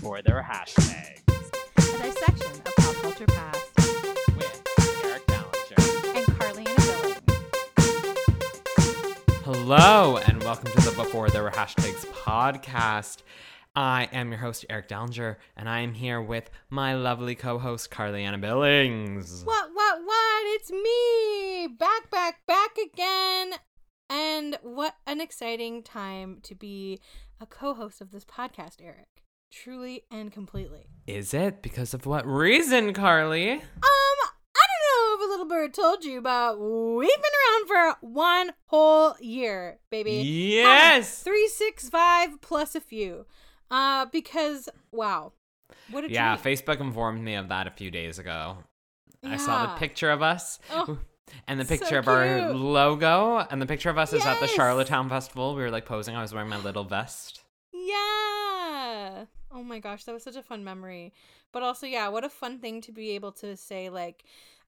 before there were hashtags. A dissection of pop culture past. With Eric Ballinger. And Carly Anna Billings. Hello, and welcome to the Before There Were Hashtags podcast. I am your host, Eric Dallinger, and I am here with my lovely co-host, Carly Anna Billings. What? It's me! Back again! And what an exciting time to be a co-host of this podcast, Eric. Truly and completely. Is it? Because of what reason, Carly? I don't know if a little bird told you, but we've been around for one whole year, baby. Yes! 365 plus a few. Because, wow. What a Yeah, dream. Facebook informed me of that a few days ago. I saw the Yeah. picture of us. Oh, And the so picture of our cute. logo. And the picture of us is at the Yes. Charlottetown Festival. We were like posing. I was wearing my little vest. Yeah. Oh my gosh, that was such a fun memory. But also, yeah, what a fun thing to be able to say, like,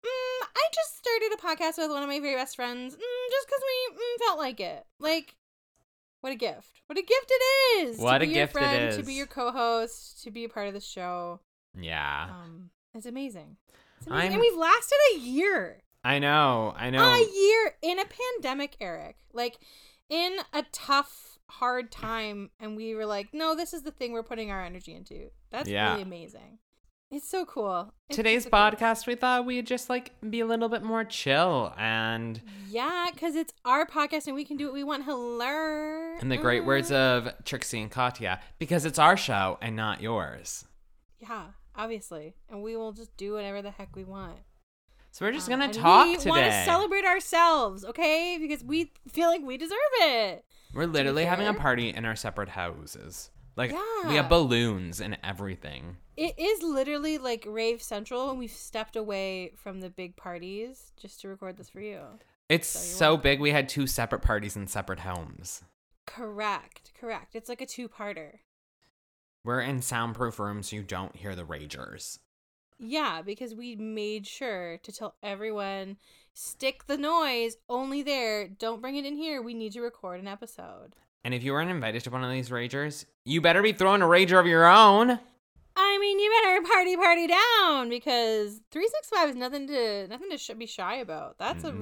I just started a podcast with one of my very best friends just because we felt like it. Like, what a gift. What a gift it is. What to a be gift your it friend, To is. be your co-host, to be a part of the show. Yeah. It's amazing. It's amazing. I'm- And we've lasted a year. I know. A year in a pandemic, Eric. Like, in a tough, hard time, and we were like, no, this is the thing we're putting our energy into. That's Yeah. really amazing. It's so cool. It's Today's so cool. podcast, we thought we'd just like be a little bit more chill and Yeah, because it's our podcast and we can do what we want. Hello. in the great words of Trixie and Katya, because it's our show and not yours. Yeah, obviously. And we will just do whatever the heck we want. So we're just gonna And talk we today. want to celebrate ourselves, okay? Because we feel like we deserve it. We're literally having a fair. party in our separate houses. Like we Yeah. have balloons and everything. It is literally like Rave Central, and we've stepped away from the big parties just to record this for you. It's So you're so welcome. big we had 2 separate parties in separate homes. Correct. It's like a two-parter. We're in soundproof rooms so you don't hear the ragers. Yeah, because we made sure to tell everyone, stick the noise only there. Don't bring it in here. We need to record an episode. And if you weren't invited to one of these ragers, you better be throwing a rager of your own. I mean, you better party down because 365 is nothing to be shy about. That's the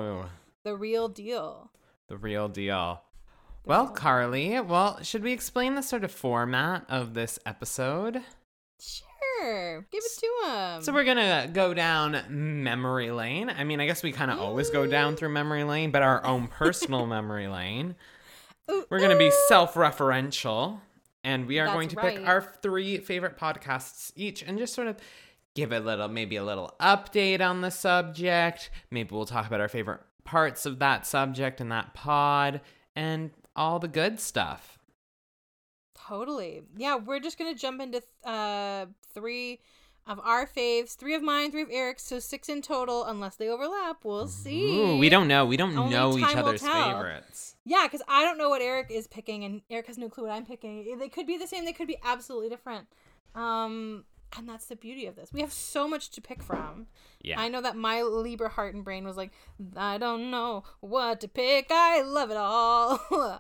real deal. The real deal. The Well, real- Carly, should we explain the sort of format of this episode? Sure, give it to him. So we're going to go down memory lane. I mean, I guess we kind of always go down through memory lane, but our own personal memory lane. We're going to be self-referential, and we are That's going to right. pick our 3 favorite podcasts each and just sort of give maybe a little update on the subject. Maybe we'll talk about our favorite parts of that subject and that pod and all the good stuff. Totally. Yeah, we're just going to jump into 3 of our faves, 3 of mine, 3 of Eric's, so 6 in total, unless they overlap. We'll see. Ooh, we don't know. We don't Only know time each will other's tell. favorites. Yeah, because I don't know what Eric is picking, and Eric has no clue what I'm picking. They could be the same. They could be absolutely different. And that's the beauty of this. We have so much to pick from. Yeah. I know that my Libra heart and brain was like, I don't know what to pick. I love it all.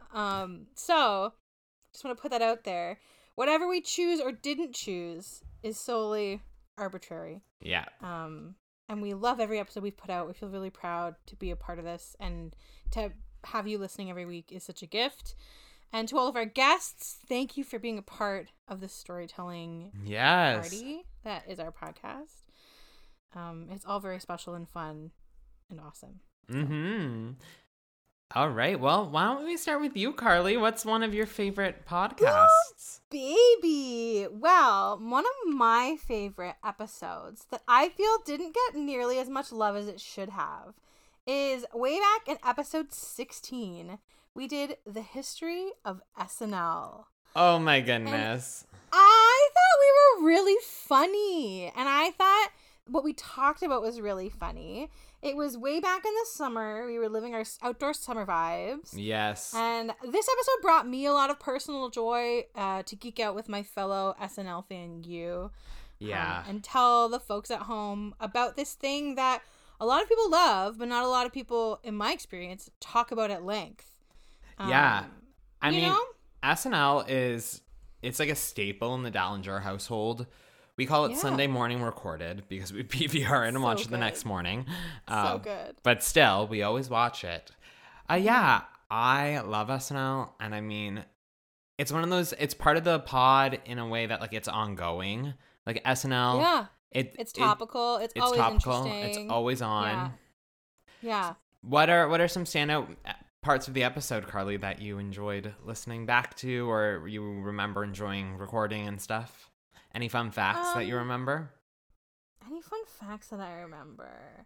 So just want to put that out there. Whatever we choose or didn't choose is solely arbitrary. Yeah. And we love every episode we've put out. We feel really proud to be a part of this, and to have you listening every week is such a gift. And to all of our guests, thank you for being a part of the storytelling Yes. party that is our podcast. It's all very special and fun and awesome. Mm-hmm. All right. Well, why don't we start with you, Carly? What's one of your favorite podcasts? Baby! Well, one of my favorite episodes that I feel didn't get nearly as much love as it should have is way back in episode 16. We did the history of SNL. Oh my goodness. I thought we were really funny. And I thought what we talked about was really funny. It was way back in the summer. We were living our outdoor summer vibes. Yes. And this episode brought me a lot of personal joy to geek out with my fellow SNL fan, you. Yeah. And tell the folks at home about this thing that a lot of people love, but not a lot of people, in my experience, talk about at length. Yeah. I you mean, know? SNL is it's like a staple in the Dallinger household. We call it Yeah. Sunday morning recorded because we PVR it and So watch it the good. next morning. So good. But still, we always watch it. Yeah, I love SNL, and I mean, it's one of those. It's part of the pod in a way that like it's ongoing. Like SNL, Yeah. it's It's topical. It's always topical. interesting. It's always on. Yeah. What are some standout parts of the episode, Carly, that you enjoyed listening back to, or you remember enjoying recording and stuff? Any fun facts that you remember? Any fun facts that I remember?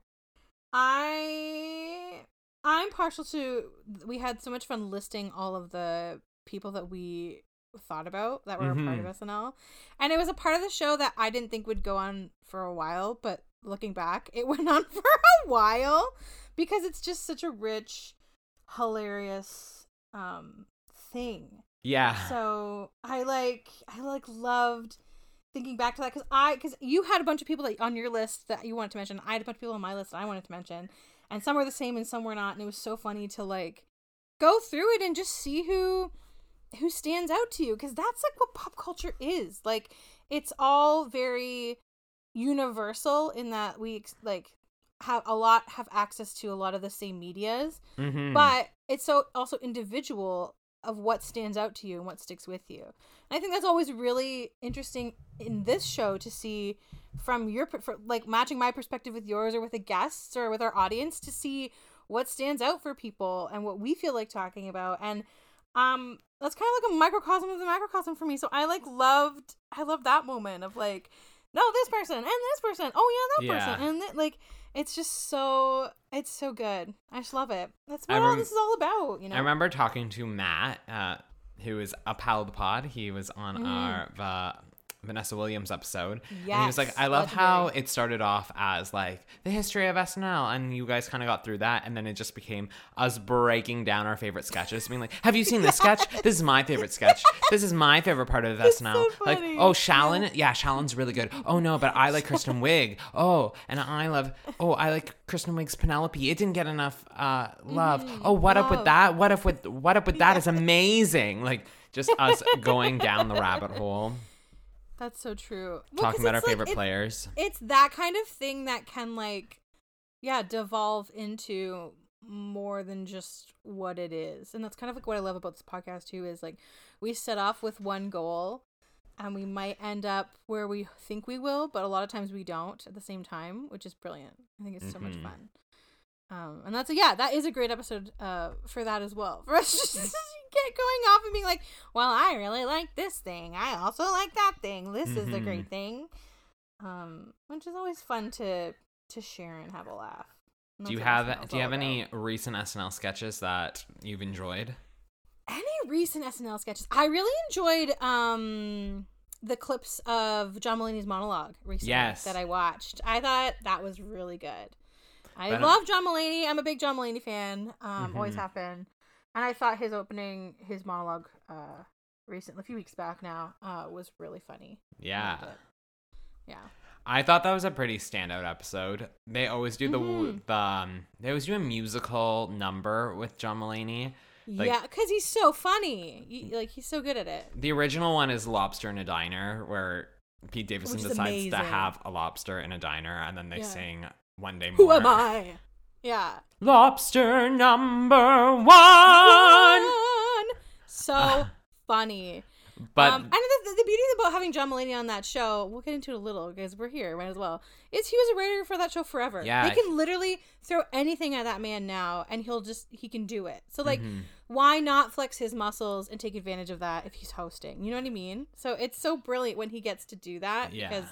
I'm partial to. We had so much fun listing all of the people that we thought about that were a part of SNL, and it was a part of the show that I didn't think would go on for a while, but looking back, it went on for a while because it's just such a rich, hilarious thing. Yeah. So I loved thinking back to that because you had a bunch of people that on your list that you wanted to mention. I had a bunch of people on my list that I wanted to mention, and some were the same and some were not, and it was so funny to like go through it and just see who stands out to you, because that's like what pop culture is. Like, it's all very universal in that we like have access to a lot of the same medias, but it's so also individual of what stands out to you and what sticks with you. And I think that's always really interesting in this show to see from like matching my perspective with yours or with the guests or with our audience to see what stands out for people and what we feel like talking about. And that's kind of like a microcosm of the macrocosm for me. So I loved that moment of like, no, this person and this person. Oh yeah, that person. And like, it's so good. I just love it. That's what all this is all about, you know? I remember talking to Matt, who is a pal of the pod. He was on our Vanessa Williams episode. Yes, and he was like, I love how it started off as like the history of SNL, and you guys kind of got through that, and then it just became us breaking down our favorite sketches, being like, have you seen this sketch? This is my favorite sketch. This is my favorite part of SNL. So like, funny. oh, Shallon? Yeah, Shallon's really good. Oh no, but I like Kristen Wiig. Oh, and I like Kristen Wiig's Penelope. It didn't get enough love. Oh, what up with that? What up with that is amazing. Like, just us going down the rabbit hole. That's so true. Talking about our favorite players. It's that kind of thing that can like, devolve into more than just what it is. And that's kind of like what I love about this podcast too, is like we set off with one goal and we might end up where we think we will, but a lot of times we don't at the same time, which is brilliant. I think it's so much fun. And that is a great episode for that as well. For us just get going off and being like, well, I really like this thing. I also like that thing. This is the great thing. Which is always fun to share and have a laugh. And Do you that's what have SNL is all any about. recent SNL sketches that you've enjoyed? Any recent SNL sketches? I really enjoyed the clips of John Mulaney's monologue recently that I watched. I thought that was really good. I love John Mulaney. I'm a big John Mulaney fan. Always have been. And I thought his monologue recently, a few weeks back now, was really funny. Yeah. Yeah. I thought that was a pretty standout episode. They always do they always do a musical number with John Mulaney. Like, yeah, because he's so funny. He's so good at it. The original one is Lobster in a Diner, where Pete Davidson decides amazing. to have a lobster in a diner, and then they sing One Day More. Who am I? Yeah. Lobster number one. So funny. But and the beauty about having John Mulaney on that show, we'll get into it a little because we're here, might as well, is he was a writer for that show forever. Yeah. They can literally throw anything at that man now and he can do it. So like, why not flex his muscles and take advantage of that if he's hosting? You know what I mean? So it's so brilliant when he gets to do that because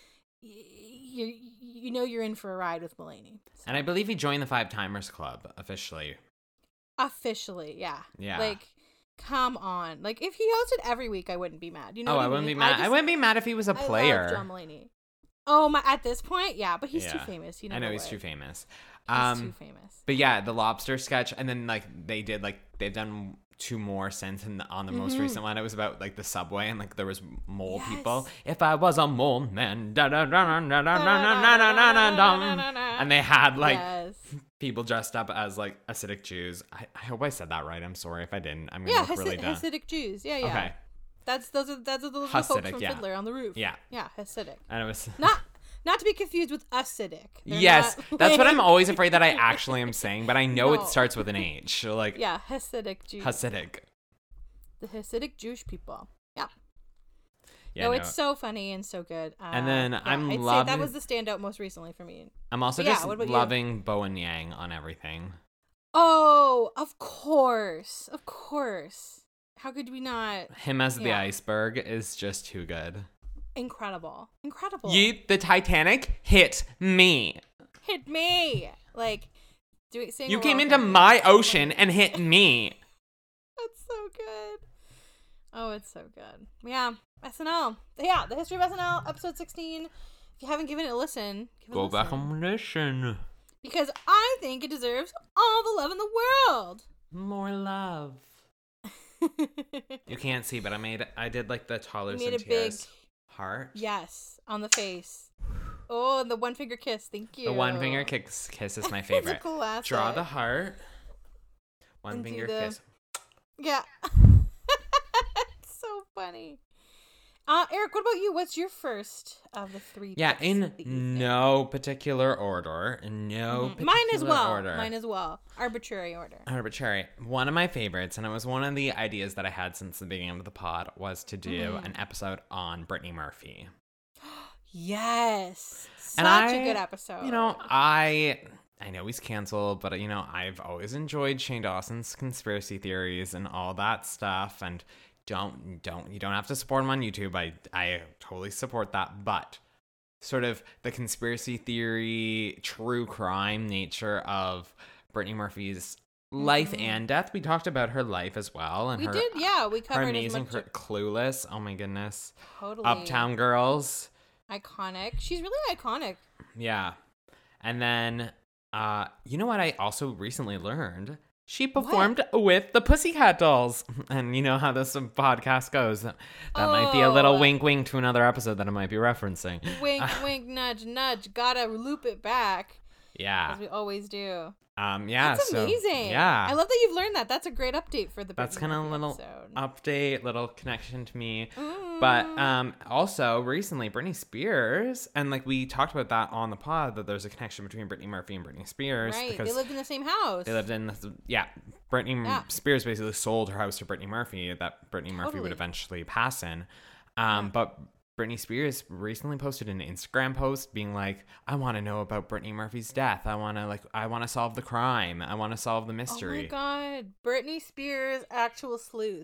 you're in for a ride with Mulaney. So. And I believe he joined the Five Timers Club officially. Officially, yeah. Yeah. Like, come on. Like, if he hosted every week, I wouldn't be mad. You know what I wouldn't be mad. I wouldn't be mad if he was a player. I love John Mulaney. Oh, my! At this point, yeah, but he's too famous. I know he's too famous. He's too famous. But yeah, the lobster sketch, and then like they've done two more since on the most recent one. It was about like the subway and like there was mole people. If I was a mole man, and they had like people dressed up as like Hasidic Jews. I hope I said that right. I'm sorry if I didn't. I'm gonna look really dumb. Hasidic Jews. Yeah. Okay. Those are the little folks Hasidic, from yeah. Fiddler on the Roof. Yeah. Yeah, Hasidic. And it was Not to be confused with acidic. They're yes, not, that's what like- I'm always afraid that I actually am saying, but I know No. it starts with an H. So like Yeah, Hasidic Jews. Hasidic. The Hasidic Jewish people. Yeah. Yeah, No, it's so funny and so good. And then I'm I'd say loving- that was the standout most recently for me. I'm also But yeah, just what about you? loving Bo and Yang on everything. Oh, of course. Of course. How could we not? Him as the Yeah. iceberg is just too good. Incredible. Incredible. The Titanic hit me. Hit me. Like, You came into my ocean and hit me. That's so good. Oh, it's so good. Yeah, SNL. Yeah, the history of SNL, episode 16. If you haven't given it a listen, give it a Go listen. back and listen. Because I think it deserves all the love in the world. More love. You can't see, but I did like the toddlers made and a big tears heart. yes on the face. Oh, and the one finger kiss. Thank you. The one finger kiss is my It's favorite. a classic. Draw the heart. One And do finger the- kiss. Yeah. It's so funny. Eric, what about you? What's your first of the three? Yeah, picks in that you think? no particular order. In no particular Mine as well. order. Mine as well. Arbitrary order. Arbitrary. One of my favorites, and it was one of the ideas that I had since the beginning of the pod, was to do an episode on Brittany Murphy. Yes. Such And a good episode. You know, I know he's canceled, but I've always enjoyed Shane Dawson's conspiracy theories and all that stuff. And you don't have to support him on YouTube. I totally support that, but sort of the conspiracy theory, true crime nature of Brittany Murphy's life and death. We talked about her life as well, and we her did, yeah. We her covered amazing as much. Clueless. Oh my goodness, Totally. Uptown Girls. Iconic. She's really iconic. Yeah. And then, you know what I also recently learned? She performed with the Pussycat Dolls. And you know how this podcast goes. That might be a little Oh. wink wink to another episode that I might be referencing. Wink, wink, nudge, nudge. Gotta loop it back, Yeah. as we always do. Yeah. That's so, amazing. yeah. I love that you've learned that. That's a great update for the That's Brittany kind of a Murphy little episode. update, little connection to me. But also recently Britney Spears, and like we talked about that on the pod, that there's a connection between Britney Murphy and Britney Spears. Right. Because They lived in the same house. they lived in Britney Yeah. Spears basically sold her house to Britney Murphy that Britney Murphy would Totally. eventually pass in. But Britney Spears recently posted an Instagram post being like, I want to know about Britney Murphy's death. I want to solve the crime. I want to solve the mystery. Oh my god. Britney Spears, actual sleuth.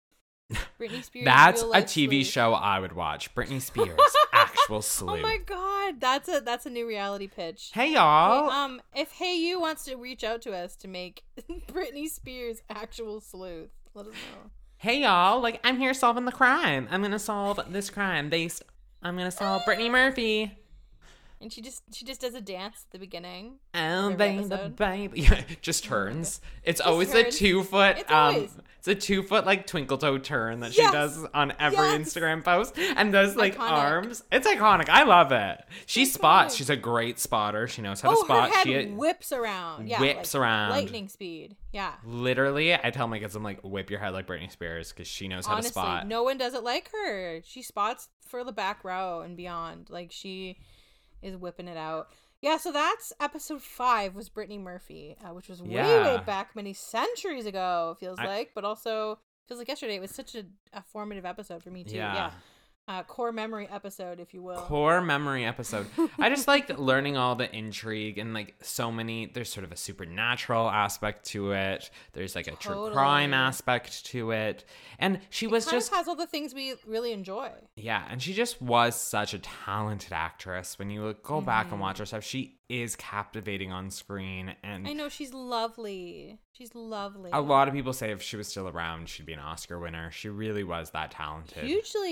Britney Spears. That's real a life TV sleuth. show I would watch. Britney Spears, actual sleuth. Oh my god. That's a new reality pitch. Hey y'all. If Hey You wants to reach out to us to make Britney Spears actual sleuth, let us know. Hey y'all, like I'm here solving the crime. I'm gonna solve this crime. I'm gonna solve Britney Murphy. And she just does a dance at the beginning. Oh Every baby, episode. baby. Yeah, just turns. It's always a turns. 2 foot It's always. it's a 2 foot like twinkle toe turn that she Yes. does on every Yes. Instagram post and does like Iconic. arms. It's iconic. I love it. She Iconic. spots. She's a great spotter. She knows how to Oh, spot. her head She whips around. Yeah, whips like around. lightning speed. Yeah. literally, I tell my kids, I'm like, whip your head like Britney Spears because she knows how Honestly, to spot. no one does it like her. She spots for the back row and beyond. Like she is whipping it out. Yeah, so that's episode 5 was Brittany Murphy, which was way Yeah. back many centuries ago. Feels like, but also feels like yesterday. It was such a formative episode for me too. Yeah. Core memory episode, if you will. Core memory episode. I just liked learning all the intrigue and like so many. There's sort of a supernatural aspect to it. There's like a true crime Totally. aspect to it, and she was Kind of just has all the things we really enjoy. yeah, and she just was such a talented actress. When you go back and watch her stuff, she is captivating on screen, and I know she's lovely. She's lovely. a lot of people say if she was still around, she'd be an Oscar winner. She really was that talented.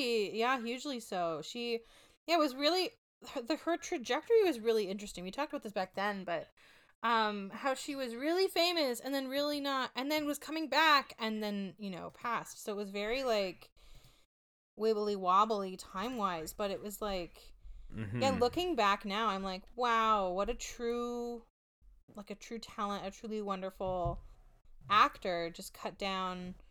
Hugely so. She, was really her trajectory was really interesting. We talked about this back then, but how she was really famous and then really not, and then was coming back and then passed. So it was very like wibbly wobbly time wise, but it was like looking back now, I'm like, wow, what a true talent, a truly wonderful actor, just cut down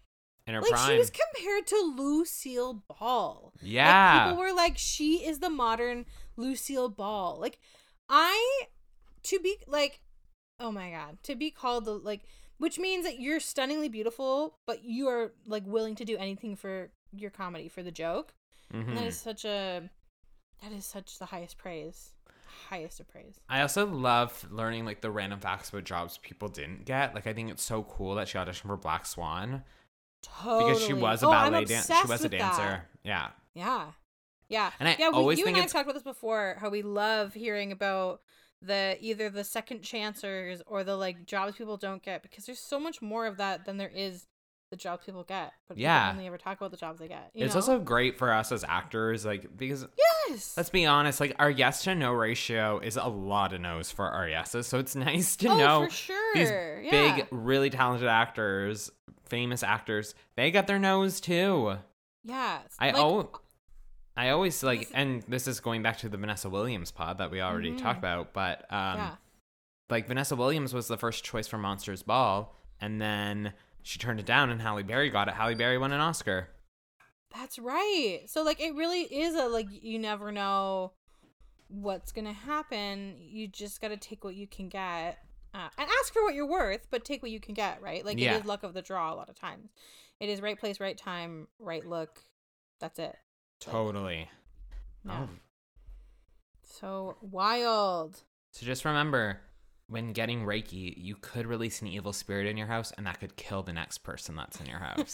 in her like prime. she was compared to Lucille Ball. Yeah. Like, people were like, she is the modern Lucille Ball. Like, to be like, oh my God, to be called the, like, which means that you're stunningly beautiful, but you are like willing to do anything for your comedy, for the joke. Mm-hmm. And that is such the highest praise. Highest of praise. I also love learning like the random facts about jobs people didn't get. Like I think it's so cool that she auditioned for Black Swan Totally. because she was a I'm ballet dancer. She obsessed was a with dancer. that. Yeah. Yeah. And I yeah, always you think and I it's have talked about this before, how we love hearing about either the second chancers or the like jobs people don't get, because there's so much more of that than there is the jobs people get. But Yeah. people only ever talk about the jobs they get. it's know? also great for us as actors, like because yes. let's be honest, like our yes to no ratio is a lot of no's for our yeses. So it's nice to Oh, know for sure. these Yeah. big, really talented actors, famous actors, they got their no's too. Yeah. I always like, and this is going back to the Vanessa Williams pod that we already talked about, but like Vanessa Williams was the first choice for Monsters Ball, and then she turned it down, and Halle Berry got it. Halle Berry won an Oscar. That's right. So like it really is a like you never know what's gonna happen. You just gotta take what you can get, and ask for what you're worth, but take what you can get. Right? Like Yeah. it is luck of the draw a lot of times. It is right place, right time, right look. That's it. Totally. Yeah. Oh. So wild. So just remember, when getting Reiki, you could release an evil spirit in your house, and that could kill the next person that's in your house.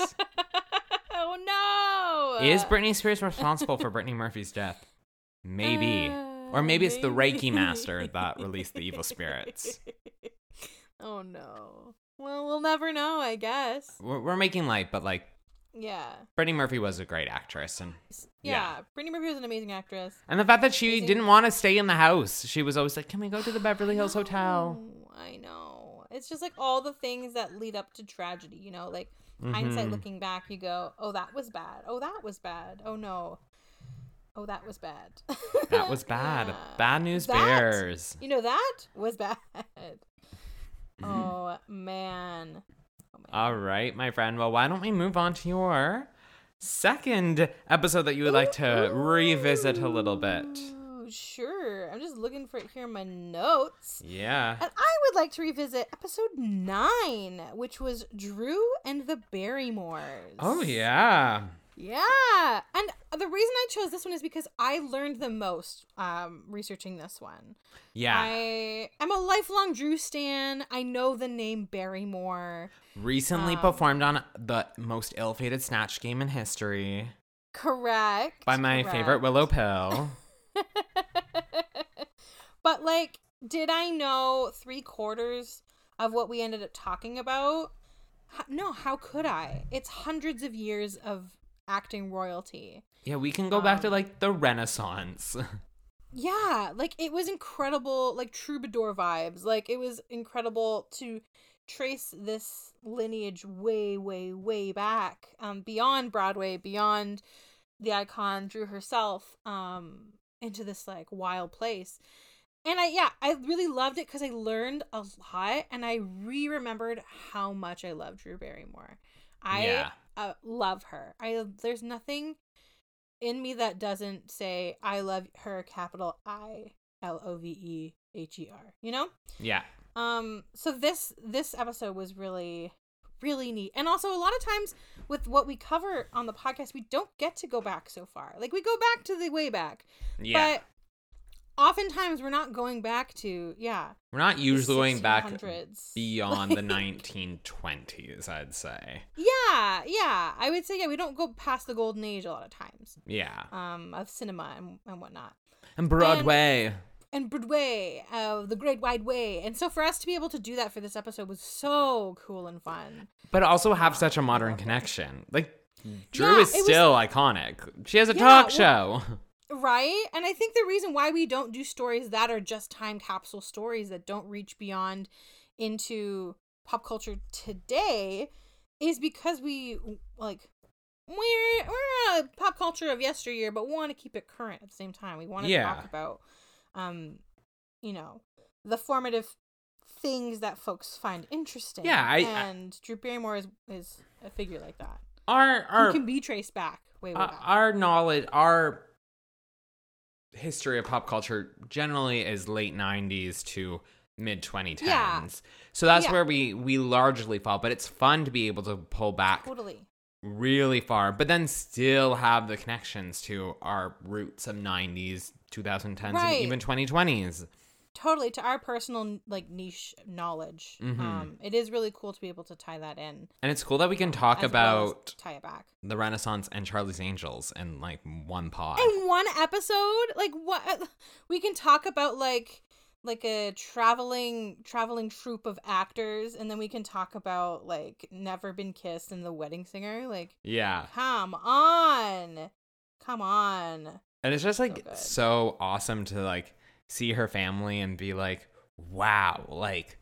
Oh no! Is Britney Spears responsible for Brittany Murphy's death? Maybe. Or maybe it's the Reiki master that released the evil spirits. Oh no. Well, we'll never know, I guess. We're making light, but like, Yeah. Brittany Murphy was a great actress, and Yeah. Brittany Murphy was an amazing actress. and the fact that she Amazing. didn't want to stay in the house, she was always like, "Can we go to the Beverly Hills Hotel?" I know. It's just like all the things that lead up to tragedy, you know, like hindsight looking back, you go, "Oh, that was bad. Oh, that was bad. Oh no. Oh, that was bad." That was bad. Yeah. Bad news That- bears. You know, that was bad. Oh man. All right, my friend. Well, why don't we move on to your second episode that you would like to revisit a little bit? Ooh, sure. I'm just looking for it here in my notes. Yeah. And I would like to revisit episode 9, which was Drew and the Barrymores. Oh, yeah. Yeah. And the reason I chose this one is because I learned the most researching this one. Yeah. I'm a lifelong Drew stan. I know the name Barrymore. Recently performed on the most ill-fated Snatch game in history Correct. by my favorite Willow Pill. But, like, did I know 3/4 of what we ended up talking about? No, how could I? It's hundreds of years of acting royalty. Yeah, we can go back to like the Renaissance. Yeah, like it was incredible, like troubadour vibes. Like it was incredible to trace this lineage way, way, way back, beyond Broadway, beyond the icon Drew herself, into this like wild place. And I really loved it because I learned a lot, and I remembered how much I love Drew Barrymore. I love her. There's nothing in me that doesn't say I love her, capital ILOVEHER. You know? Yeah. So this episode was really, really neat, and also a lot of times with what we cover on the podcast, we don't get to go back so far. Like we go back to the way back, Yeah. but oftentimes we're not going back to We're not usually going back 1600s. beyond the 1920s, I'd say. Yeah, I would say we don't go past the golden age a lot of times. Yeah. Of cinema and whatnot. And Broadway. And Broadway, the Great Wide Way. And so for us to be able to do that for this episode was so cool and fun. But also have such a modern connection. Like, Drew is it was- still iconic. She has a Yeah, talk well- show. Right? And I think the reason why we don't do stories that are just time capsule stories that don't reach beyond into pop culture today is because we're a pop culture of yesteryear, but we want to keep it current at the same time. We want to talk about the formative things that folks find interesting. Yeah, and Drew Barrymore is a figure like that. our can be traced back way back. our knowledge, our history of pop culture generally is late 90s to mid 2010s. Yeah. So that's Yeah. where we largely fall, but it's fun to be able to pull back Totally. really far, but then still have the connections to our roots of 90s, 2010s, Right. and even 2020s. Totally, to our personal like niche knowledge. Mhm. It is really cool to be able to tie that in. And it's cool that we can talk as well as about tie it back. the Renaissance and Charlie's Angels in like one pod. In one episode, like what we can talk about like a traveling troupe of actors, and then we can talk about like Never Been Kissed and The Wedding Singer. Like, Yeah. come on. And it's just like good. so awesome to like see her family and be like, wow, like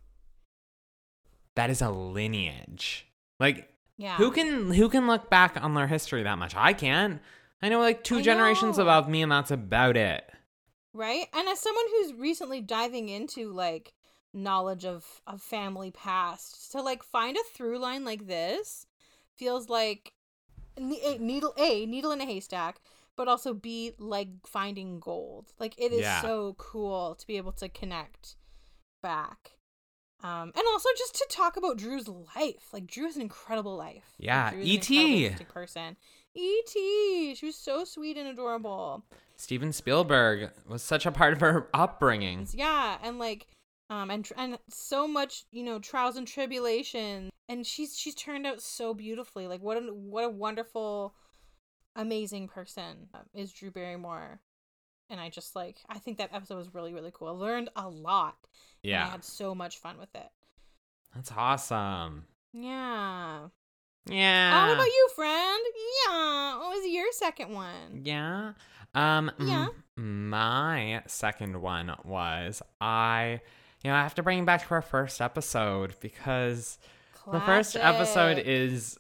that is a lineage. Like Yeah. who can look back on their history that much? I can't. I know like two I generations know. above me, and that's about it. Right? And as someone who's recently diving into like knowledge of family past, to like find a through line like this feels like a needle in a haystack, but also B, like finding gold. Like it is Yeah. so cool to be able to connect back. And also just to talk about Drew's life. Like Drew has an incredible life. Like, Yeah, Drew is an E.T.. incredibly interesting person. E.T. She was so sweet and adorable. Steven Spielberg was such a part of her upbringing. Yeah, and like and so much, trials and tribulations, and she's turned out so beautifully. Like what a wonderful, amazing person is Drew Barrymore. And I think that episode was really, really cool. I learned a lot. And Yeah. I had so much fun with it. That's awesome. Yeah. Yeah. What about you, friend? Yeah. What was your second one? Yeah. Yeah. My second one was I have to bring it back to our first episode because the first episode Classic.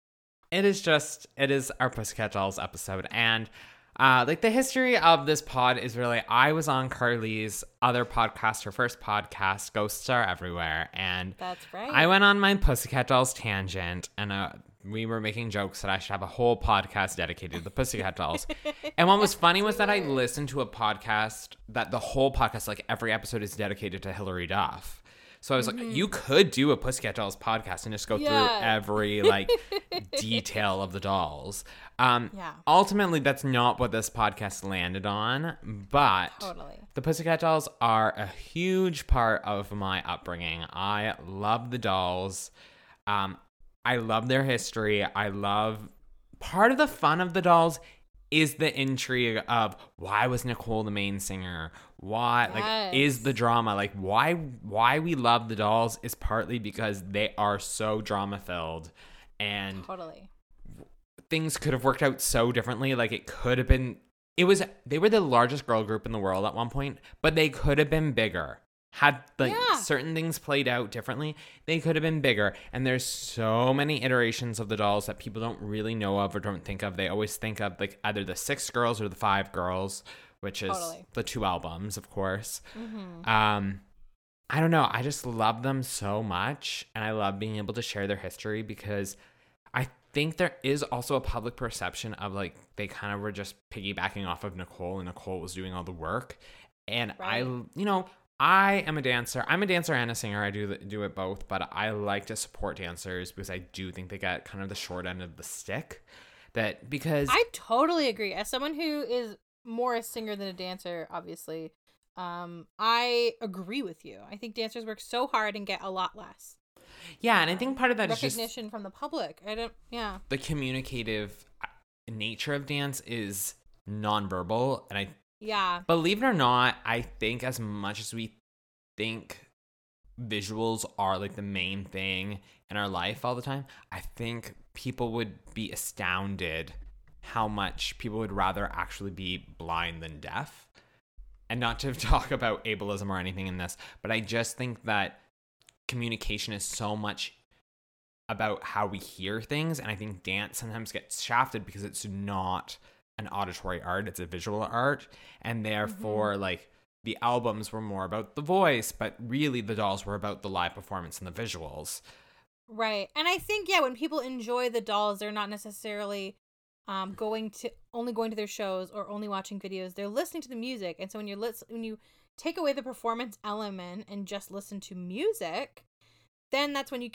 is our Pussycat Dolls episode, and like the history of this pod is really I was on Carly's other podcast, her first podcast, Ghosts Are Everywhere, and That's right. I went on my Pussycat Dolls tangent, and we were making jokes that I should have a whole podcast dedicated to the Pussycat Dolls. And what was funny was that I listened to a podcast that the whole podcast, like every episode, is dedicated to Hilary Duff. So I was like, you could do a Pussycat Dolls podcast and just go through every like detail of the dolls. Yeah. Ultimately, that's not what this podcast landed on, but Totally. the Pussycat Dolls are a huge part of my upbringing. I love the dolls. I love their history. I love part of the fun of the dolls is the intrigue of why was Nicole the main singer? Why like is the drama like why we love the dolls is partly because they are so drama filled and Totally. things could have worked out so differently. Like it could have been they were the largest girl group in the world at one point, but they could have been bigger. Had like certain things played out differently, they could have been bigger. And there's so many iterations of the dolls that people don't really know of or don't think of. They always think of like either the 6 girls or the 5 girls, which is the 2 albums, of course. I don't know. I just love them so much, and I love being able to share their history because I think there is also a public perception of like they kind of were just piggybacking off of Nicole, and Nicole was doing all the work. And I am a dancer. I'm a dancer and a singer. I do it both, but I like to support dancers because I do think they get kind of the short end of the stick. Because I totally agree. As someone who is more a singer than a dancer, obviously, I agree with you. I think dancers work so hard and get a lot less. Yeah, and I think part of that is just recognition from the public. The communicative nature of dance is nonverbal, and believe it or not, I think as much as we think visuals are like the main thing in our life all the time, I think people would be astounded how much people would rather actually be blind than deaf. And not to talk about ableism or anything in this, but I just think that communication is so much about how we hear things, and I think dance sometimes gets shafted because it's not an auditory art, it's a visual art, and therefore like the albums were more about the voice, but really the dolls were about the live performance and the visuals. Right. And I think, yeah, when people enjoy the dolls, they're not necessarily going to their shows or only watching videos. They're listening to the music. And so when you take away the performance element and just listen to music, then that's when you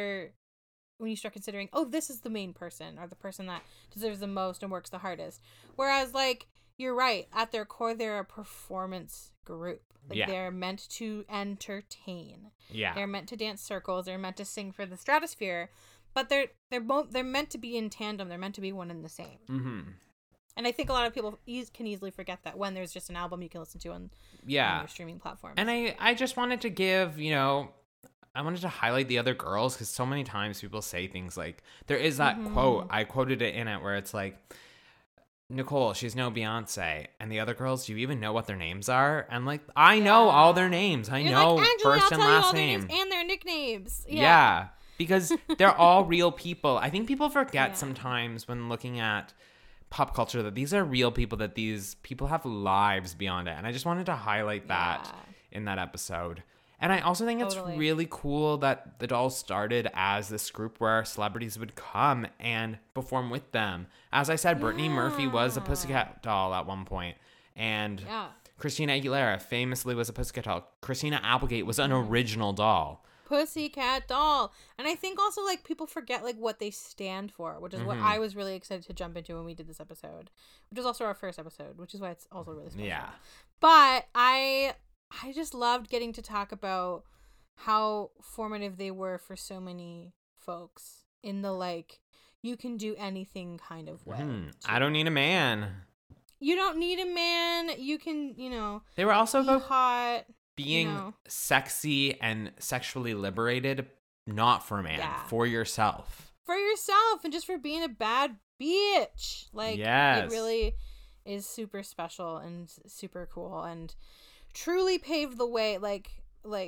start considering, oh, this is the main person or the person that deserves the most and works the hardest. Whereas, like, you're right, at their core, they're a performance group. Like, Yeah. they're meant to entertain. Yeah. They're meant to dance circles. They're meant to sing for the stratosphere. But they're meant to be in tandem. They're meant to be one and the same. Mm-hmm. And I think a lot of people can easily forget that when there's just an album you can listen to on your streaming platforms. And I just wanted to give, I wanted to highlight the other girls because so many times people say things like, there is that quote, I quoted it in it, where it's like, Nicole, she's no Beyonce. And the other girls, do you even know what their names are? And like, I know all their names. I You're know like, Angela, first I'll and tell you last all their name. names and their nicknames. Yeah. Because they're all real people. I think people forget Yeah. sometimes when looking at pop culture that these are real people, that these people have lives beyond it. And I just wanted to highlight that in that episode. And I also think it's really cool that the dolls started as this group where celebrities would come and perform with them. As I said, Brittany Murphy was a Pussycat doll at one point. And Christina Aguilera famously was a Pussycat doll. Christina Applegate was an original doll. Pussycat doll. And I think also, like, people forget, like, what they stand for, which is what I was really excited to jump into when we did this episode, which was also our first episode, which is why it's also really special. Yeah. But I just loved getting to talk about how formative they were for so many folks in the, like, you can do anything kind of way. I don't need a man. You don't need a man. You can, They were also be about hot. being sexy and sexually liberated, not for a man, for yourself. For yourself, and just for being a bad bitch. Like, it really is super special and super cool and truly paved the way, like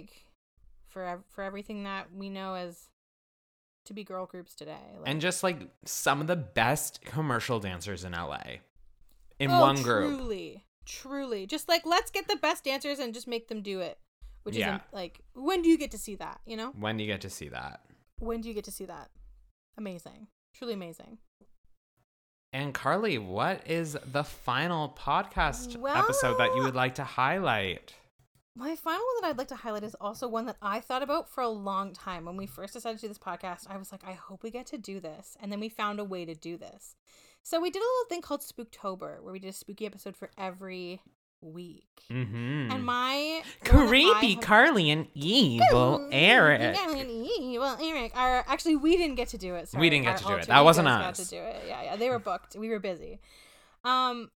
for everything that we know as to be girl groups today. Like, and just like some of the best commercial dancers in LA in one group. Truly. Just like, let's get the best dancers and just make them do it. Which is like, when do you get to see that, When do you get to see that? When do you get to see that? Amazing. Truly amazing. And Carly, what is the final podcast episode that you would like to highlight? My final one that I'd like to highlight is also one that I thought about for a long time. When we first decided to do this podcast, I was like, I hope we get to do this. And then we found a way to do this. So we did a little thing called Spooktober, where we did a spooky episode for every week. And my creepy Carly and evil Eric. Are actually, we didn't get to do it. Sorry. We didn't get to do it. That wasn't us. Got to do it. Yeah, they were booked. We were busy. And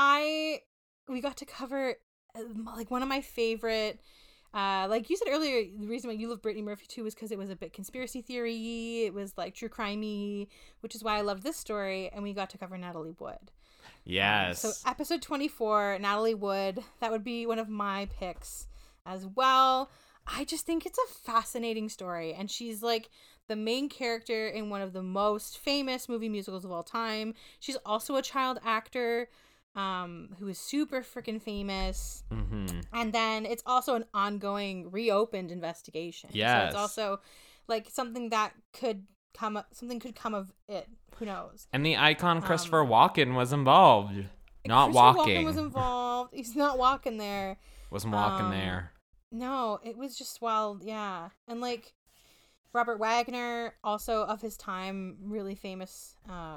we got to cover like one of my favorite. Like you said earlier, the reason why you love Brittany Murphy too was because it was a bit conspiracy theory. It was like true crimey, which is why I loved this story. And we got to cover Natalie Wood. Yes. So episode 24, Natalie Wood, that would be one of my picks as well. I just think it's a fascinating story. And she's like the main character in one of the most famous movie musicals of all time. She's also a child actor who is super freaking famous. And then it's also an ongoing reopened investigation. Yes. So it's also like something that could come of it. Who knows? And the icon Christopher Walken was involved. Not walking. Walken was involved. He's not walking there. Wasn't walking there. No, it was just wild. Yeah. And like Robert Wagner, also of his time, really famously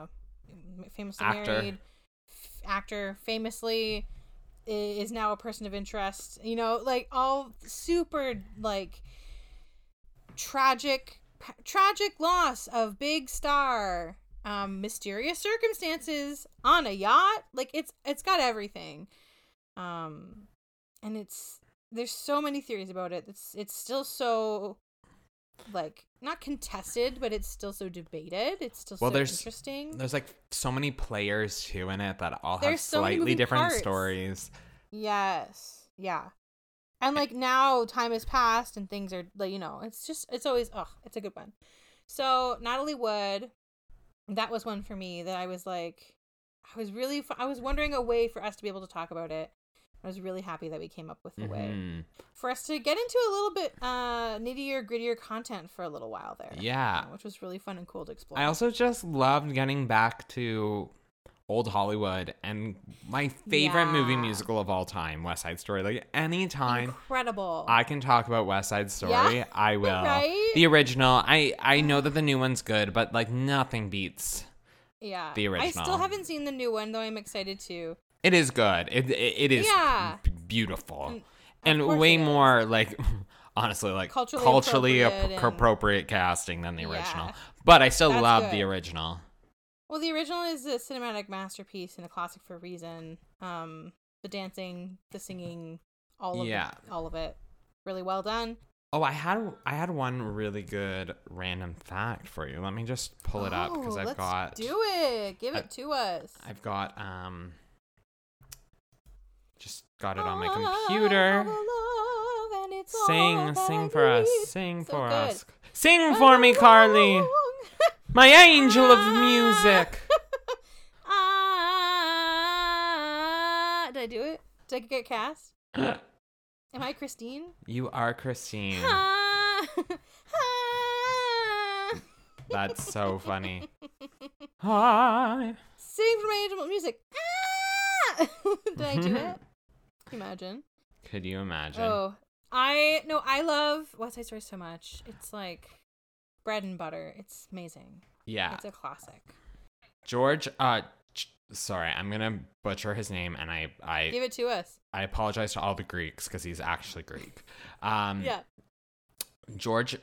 married actor, famously is now a person of interest. Like all super like tragic loss of big star. Mysterious circumstances on a yacht. Like it's got everything. And there's so many theories about it. It's still so like not contested, but it's still so debated. It's still so interesting. There's like so many players too in it that all have There's so many slightly different parts. stories. Yes. Yeah. And like now time has passed and things are like, it's always it's a good one. So Natalie Wood, that was one for me that I was like, I was wondering a way for us to be able to talk about it. I was really happy that we came up with a way Mhm. for us to get into a little bit nittier, grittier content for a little while there. Yeah. Which was really fun and cool to explore. I also just loved getting back to old Hollywood and my favorite movie Yeah. musical of all time, West Side Story. Like anytime Incredible. I can talk about West Side Story, Yeah. I will. Right? The original, I know that the new one's good, but like nothing beats. Yeah. The I original. still haven't seen the new one, though I'm excited to. It is good. It is Yeah. beautiful. Of And course way it is. more like honestly like Culturally appropriate and- appropriate casting than the original. Yeah. But I still That's love good. the original. Well, the original is a cinematic masterpiece and a classic for a reason. The dancing, the singing, all of it. Really well done. Oh, I had one really good random fact for you. Let me just pull it up because I've let's got do it. Give it to us. I've got just got it on my computer. Sing for us. Sing So for good. us. Sing for me, Carly. My angel of music. Did I do it? Did I get cast? Am I Christine? You are Christine. That's so funny. Hi. Sing for my angel music. Did I do it? Imagine. Could you imagine? Oh, I love West Side Story so much. It's like bread and butter. It's amazing. Yeah. It's a classic. George, sorry, I'm gonna butcher his name, and I Give it to us. I apologize to all the Greeks because he's actually Greek. Yeah. George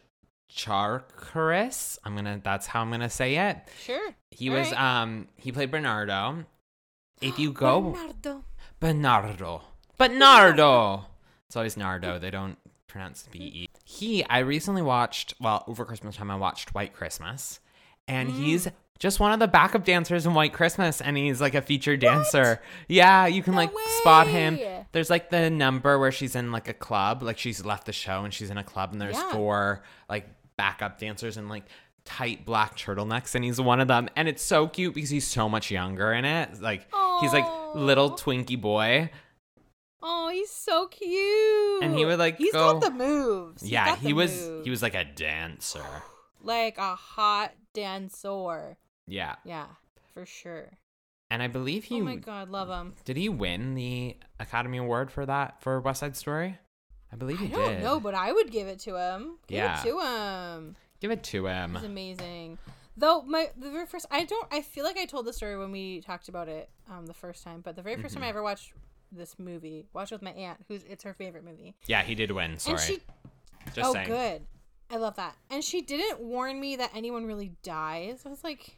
Charkaris. That's how I'm gonna say it. Sure. He All was right. he played Bernardo. If you go Bernardo. Bernardo. It's always Nardo. They don't pronounce the BE. I recently watched, over Christmas time I watched White Christmas, and he's just one of the backup dancers in White Christmas, and he's like a featured dancer. Yeah, you can No spot him. way. There's like the number where she's in like a club, like she's left the show and she's in a club, and there's Yeah. 4 like backup dancers in like tight black turtlenecks, and he's one of them, and it's so cute because he's so much younger in it. Like he's like little Aw. twinkie boy. Oh, he's so cute. And he would, like, He's go- got the moves. He's Yeah, got he the was moves. like a dancer. Like a hot dancer. Yeah. Yeah, for sure. And I believe he Oh my god, love him. did he win the Academy Award for West Side Story? I believe he I did. don't know, but I would give it to him. Yeah. Give it to him. Give it to him. He's amazing. Though the very first, I feel like I told the story when we talked about it the first time, but the very first time I ever watched this movie, watched it with my aunt, it's her favorite movie. Yeah, he did win. Sorry. And she, Just saying. good. I love that. And she didn't warn me that anyone really dies. I was like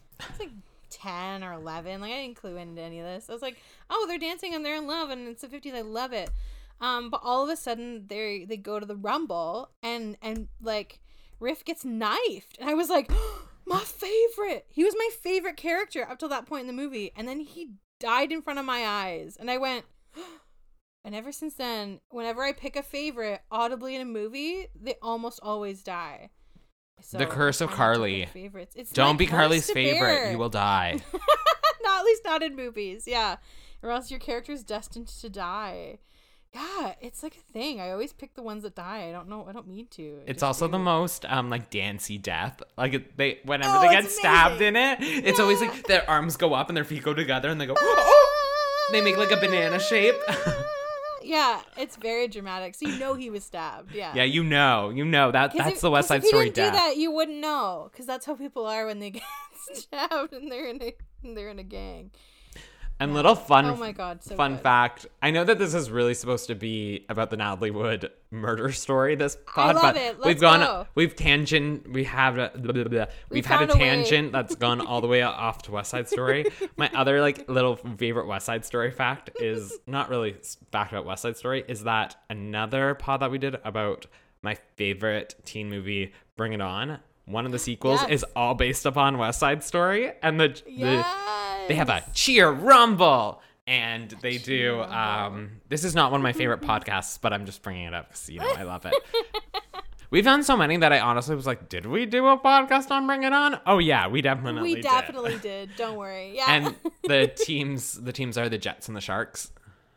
10 or 11. Like I didn't clue into any of this. I was like, oh, they're dancing and they're in love and it's the 50s. I love it. But all of a sudden they go to the Rumble and like Riff gets knifed. And I was like, my favorite. He was my favorite character up till that point in the movie. And then he died in front of my eyes. And I went, and ever since then, whenever I pick a favorite audibly in a movie, they almost always die. So The Curse of I have to Carly. pick favorites. It's Don't my be curse Carly's to favorite. bear. You will die. Not at least not in movies, yeah. Or else your character's destined to die. Yeah, it's like a thing. I always pick the ones that die. I don't know. I don't mean to. It's just also the do. most like dancey death. Like whenever Oh, they get it's stabbed amazing. in it, it's always like their arms go up and their feet go together and they go oh! They make like a banana shape. Yeah, it's very dramatic. So you know he was stabbed. Yeah. Yeah, you know that 'Cause that's if- the West 'cause Side if Story you didn't death. do that, you wouldn't know, because that's how people are when they get stabbed and they're in a gang. And Yeah. little fun Oh my god, so fun good. fact. I know that this is really supposed to be about the Natalie Wood murder story. This I pod, love but it. we've Let's gone, go. we've tangent, we have, we've had a found a way. tangent that's gone all the way off to West Side Story. My other like little favorite West Side Story fact is not really fact about West Side Story. Is that another pod that we did about my favorite teen movie, Bring It On? One of the sequels Yes. is all based upon West Side Story, and Yes. they have a cheer rumble. And they Cheer do. rumble. This is not one of my favorite podcasts, but I'm just bringing it up because I love it. We've done so many that I honestly was like, did we do a podcast on Bring It On? Oh yeah, we definitely did. Don't worry. Yeah. And the teams are the Jets and the Sharks.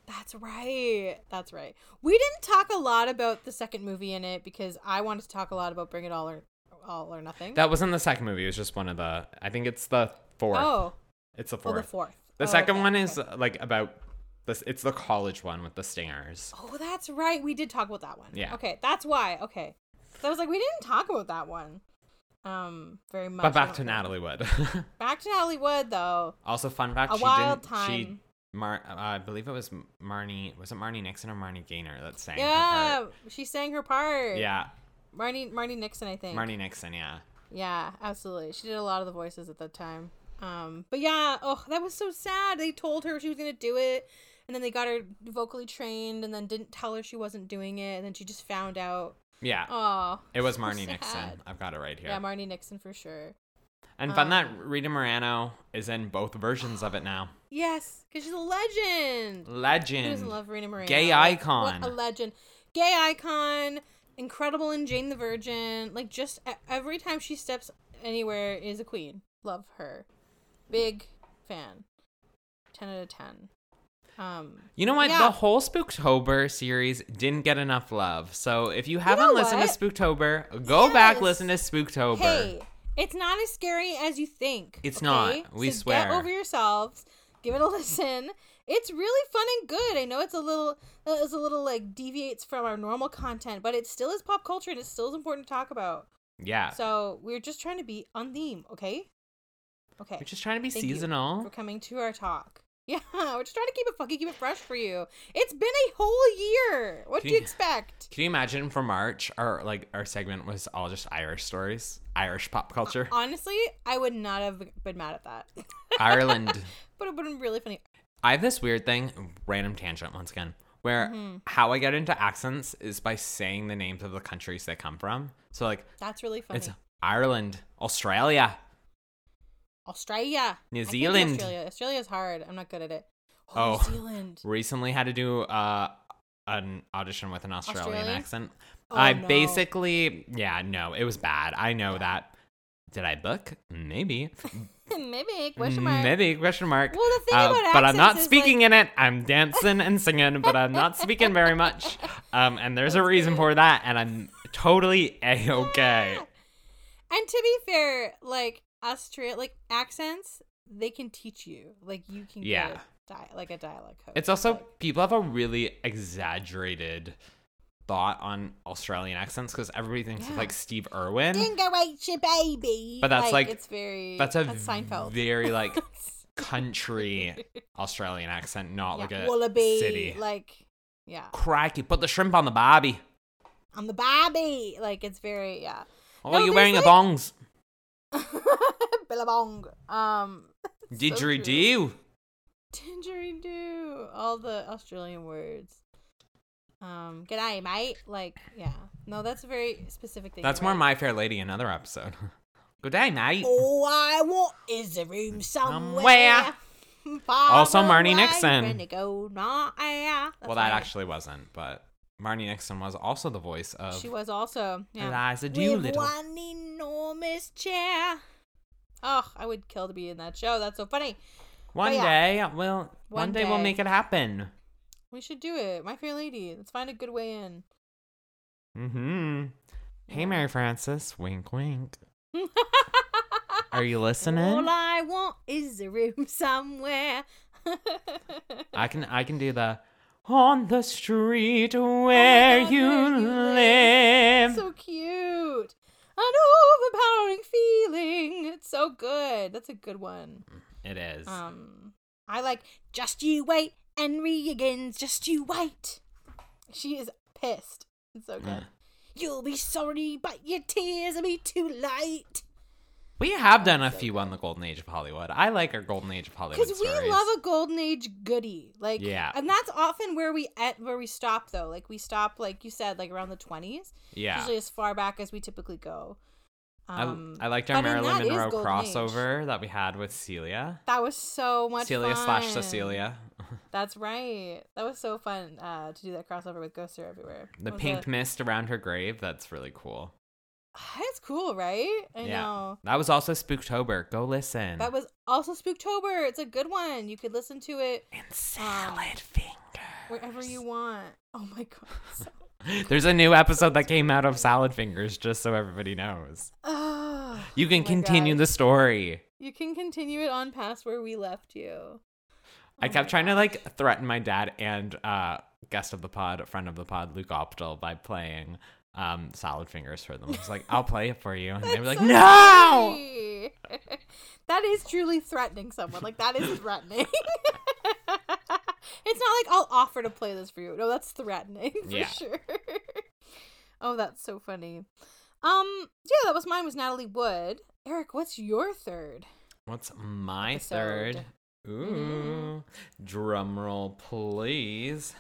That's right. That's right. We didn't talk a lot about the second movie in it because I wanted to talk a lot about Bring It All or Nothing. That wasn't the second movie. It was just one of the. I think it's the fourth. Oh. It's the Oh, fourth. the fourth. The Oh, second okay, one is okay. like about this. It's the college one with the stingers. Oh, that's right. We did talk about that one. Yeah. Okay, that's why. Okay. So I was like, we didn't talk about that one. Very much. But back I to don't know. Natalie Wood. Back to Natalie Wood, though. Also, fun fact: A she wild didn't. time. I believe it was Marnie. Was it Marnie Nixon or Marnie Gaynor that sang? her Yeah, part? she sang her part. Yeah, Marnie Nixon, I think. Marnie Nixon. Yeah. Yeah, absolutely. She did a lot of the voices at that time. But yeah, oh, that was so sad. They told her she was gonna do it, and then they got her vocally trained, and then didn't tell her she wasn't doing it, and then she just found out. Yeah. Oh, It was so Marnie sad. Nixon. I've got it right here. Yeah, Marnie Nixon for sure. And fun that Rita Moreno is in both versions of it now. Yes, because she's a legend. Who Legend. doesn't love Rita Moreno? Gay icon. What a legend. Gay icon. Incredible in Jane the Virgin. Like, just every time she steps anywhere is a queen. Love her. Big fan. 10 out of 10. You know what? Yeah. The whole Spooktober series didn't get enough love. So if you haven't know listened what? to Spooktober, go back, Yes. listen to Spooktober. Hey, it's not as scary as you think. It's okay? not. We So swear. Get over yourselves. Give it a listen. It's really fun and good. I know it's a little like deviates from our normal content, but it still is pop culture and it still is important to talk about. Yeah. So we're just trying to be on theme, okay? Okay. We're just trying to be Thank you seasonal. for coming to our talk. Yeah, we're just trying to keep it fresh for you. It's been a whole year. What do you expect? Can you imagine for March, our segment was all just Irish stories, Irish pop culture, Honestly, I would not have been mad at that. Ireland. But it would have been really funny. I have this weird thing, random tangent once again, where how I get into accents is by saying the names of the countries they come from. So like, That's really funny. it's Ireland, Australia, Australia. New I can't do Zealand. Australia. Australia's hard. I'm not good at it. Oh. New Zealand. Recently had to do an audition with an Australian accent. Oh, I no. basically, no, it was bad. I know that. Did I book? Maybe. Maybe. Question mark. Maybe, question mark. Well, the thing about but I'm not accents is, speaking in it. I'm dancing and singing, but I'm not speaking very much. And there's a reason for that, and I'm totally A-okay. And to be fair, like accents, they can teach you. Like you can Yeah. get a dialect coach. It's also, Like, people have a really exaggerated thought on Australian accents because everybody thinks of Yeah. like Steve Irwin. Dingo ate your baby. But that's like- it's very That's a Seinfeld. very like country Australian accent, not like a Wallaby, city. like Crikey, put the shrimp on the barbie. on the barbie. Like it's very Oh, No, you're there's, wearing a like- bongs. Billabong. Didgeridoo. Didgeridoo. All the Australian words. G'day, mate. Like, yeah. No, that's a very specific thing. That's you're more right. My Fair Lady, another episode. Good day, mate. All I want is a room somewhere. Somewhere. Far Also Marnie away Nixon. when it go not there. That's Well, that right. actually wasn't, but Marnie Nixon was also the voice of She was also. Yeah. Eliza With Doolittle. one enormous chair. Oh, I would kill to be in that show. That's so funny. One yeah. day, one One day we'll day. make it happen. We should do it. My Fair Lady. Let's find a good way in. Mm-hmm. Hey, Mary Frances. Wink, wink. Are you listening? All I want is a room somewhere. I can do the on the street where you live. So cute. An overpowering feeling. It's so good. That's a good one. It is. I like Just You Wait, Henry Higgins, Just You Wait. She is pissed. It's so good. You'll be sorry, but your tears will be too late. We have done a few on the Golden Age of Hollywood. I like our Golden Age of Hollywood Because stories. we love a golden age goodie, like Yeah. and that's often where we stop though. Like we stop, like you said, like around the 20s. Yeah. Usually as far back as we typically go. I liked our but in Marilyn that is Monroe Golden Age. crossover that we had with Celia. That was so much Celia fun. / Cecilia. That's right. That was so fun to do that crossover with Ghosts Are Everywhere. The That was pink mist around her grave. That's really cool. That's cool, right? I Yeah. know. That was also Spooktober. Go listen. That was also Spooktober. It's a good one. You could listen to it. And Salad Fingers. Wherever you want. Oh my god. There's a new episode that came out of Salad Fingers, just so everybody knows. Oh, You can my continue gosh. the story. You can continue it on past where we left you. I Oh kept my trying to gosh. like threaten my dad and guest of the pod, friend of the pod, Luke Optal, by playing Salad Fingers for them. I was like, I'll play it for you. And they were like, So no! funny. That is truly threatening someone. Like, that is threatening. It's not like I'll offer to play this for you. No, that's threatening for Yeah. sure. Oh, that's so funny. Yeah, that was mine, was Natalie Wood. Eric, what's your third? What's my Episode. third? Ooh. Drum roll, please.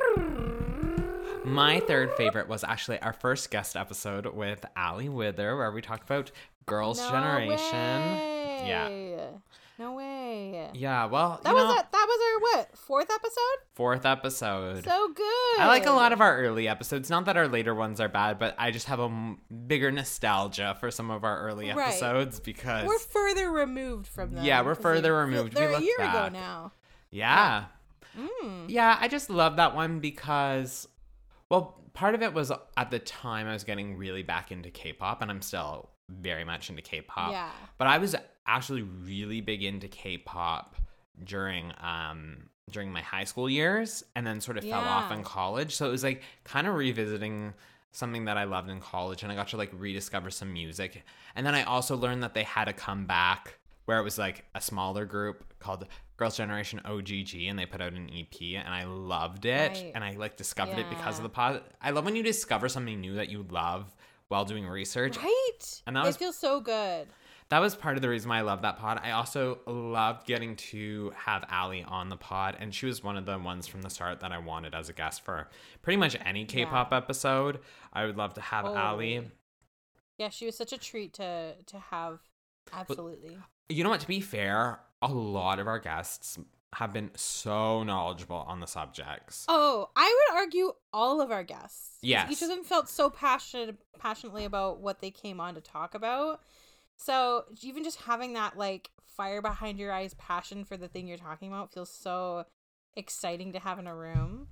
My third favorite was actually our first guest episode with Allie Wither, where we talked about Girls' No Generation. way. Yeah. No way. Yeah, well, That you was know, that was our what? Fourth episode? fourth episode. So good. I like a lot of our early episodes. Not that our later ones are bad, but I just have a bigger nostalgia for some of our early Right. episodes because We're further removed from them. Yeah, we're 'cause further they- removed. They're We a look year ago back. now. yeah. Mm. Yeah, I just love that one because, well, part of it was at the time I was getting really back into K-pop, and I'm still very much into K-pop. Yeah. But I was actually really big into K-pop during my high school years, and then sort of fell off Yeah. in college. So it was like kind of revisiting something that I loved in college, and I got to like rediscover some music. And then I also learned that they had a comeback where it was like a smaller group called Girls' Generation OGG, and they put out an EP, and I loved it. Right. And I like discovered it because of Yeah. the pod. I love when you discover something new that you love while doing research. Right? And that It was- feels so good. That was part of the reason why I love that pod. I also loved getting to have Allie on the pod, and she was one of the ones from the start that I wanted as a guest for pretty much any K-pop episode. I would love to have Allie. Totally. Yeah, she was such a treat to have. Absolutely. You know what? To be fair, a lot of our guests have been so knowledgeable on the subjects. Oh, I would argue all of our guests. 'Cause Yes. Each of them felt so passionately about what they came on to talk about. So even just having that like fire behind your eyes passion for the thing you're talking about feels so exciting to have in a room.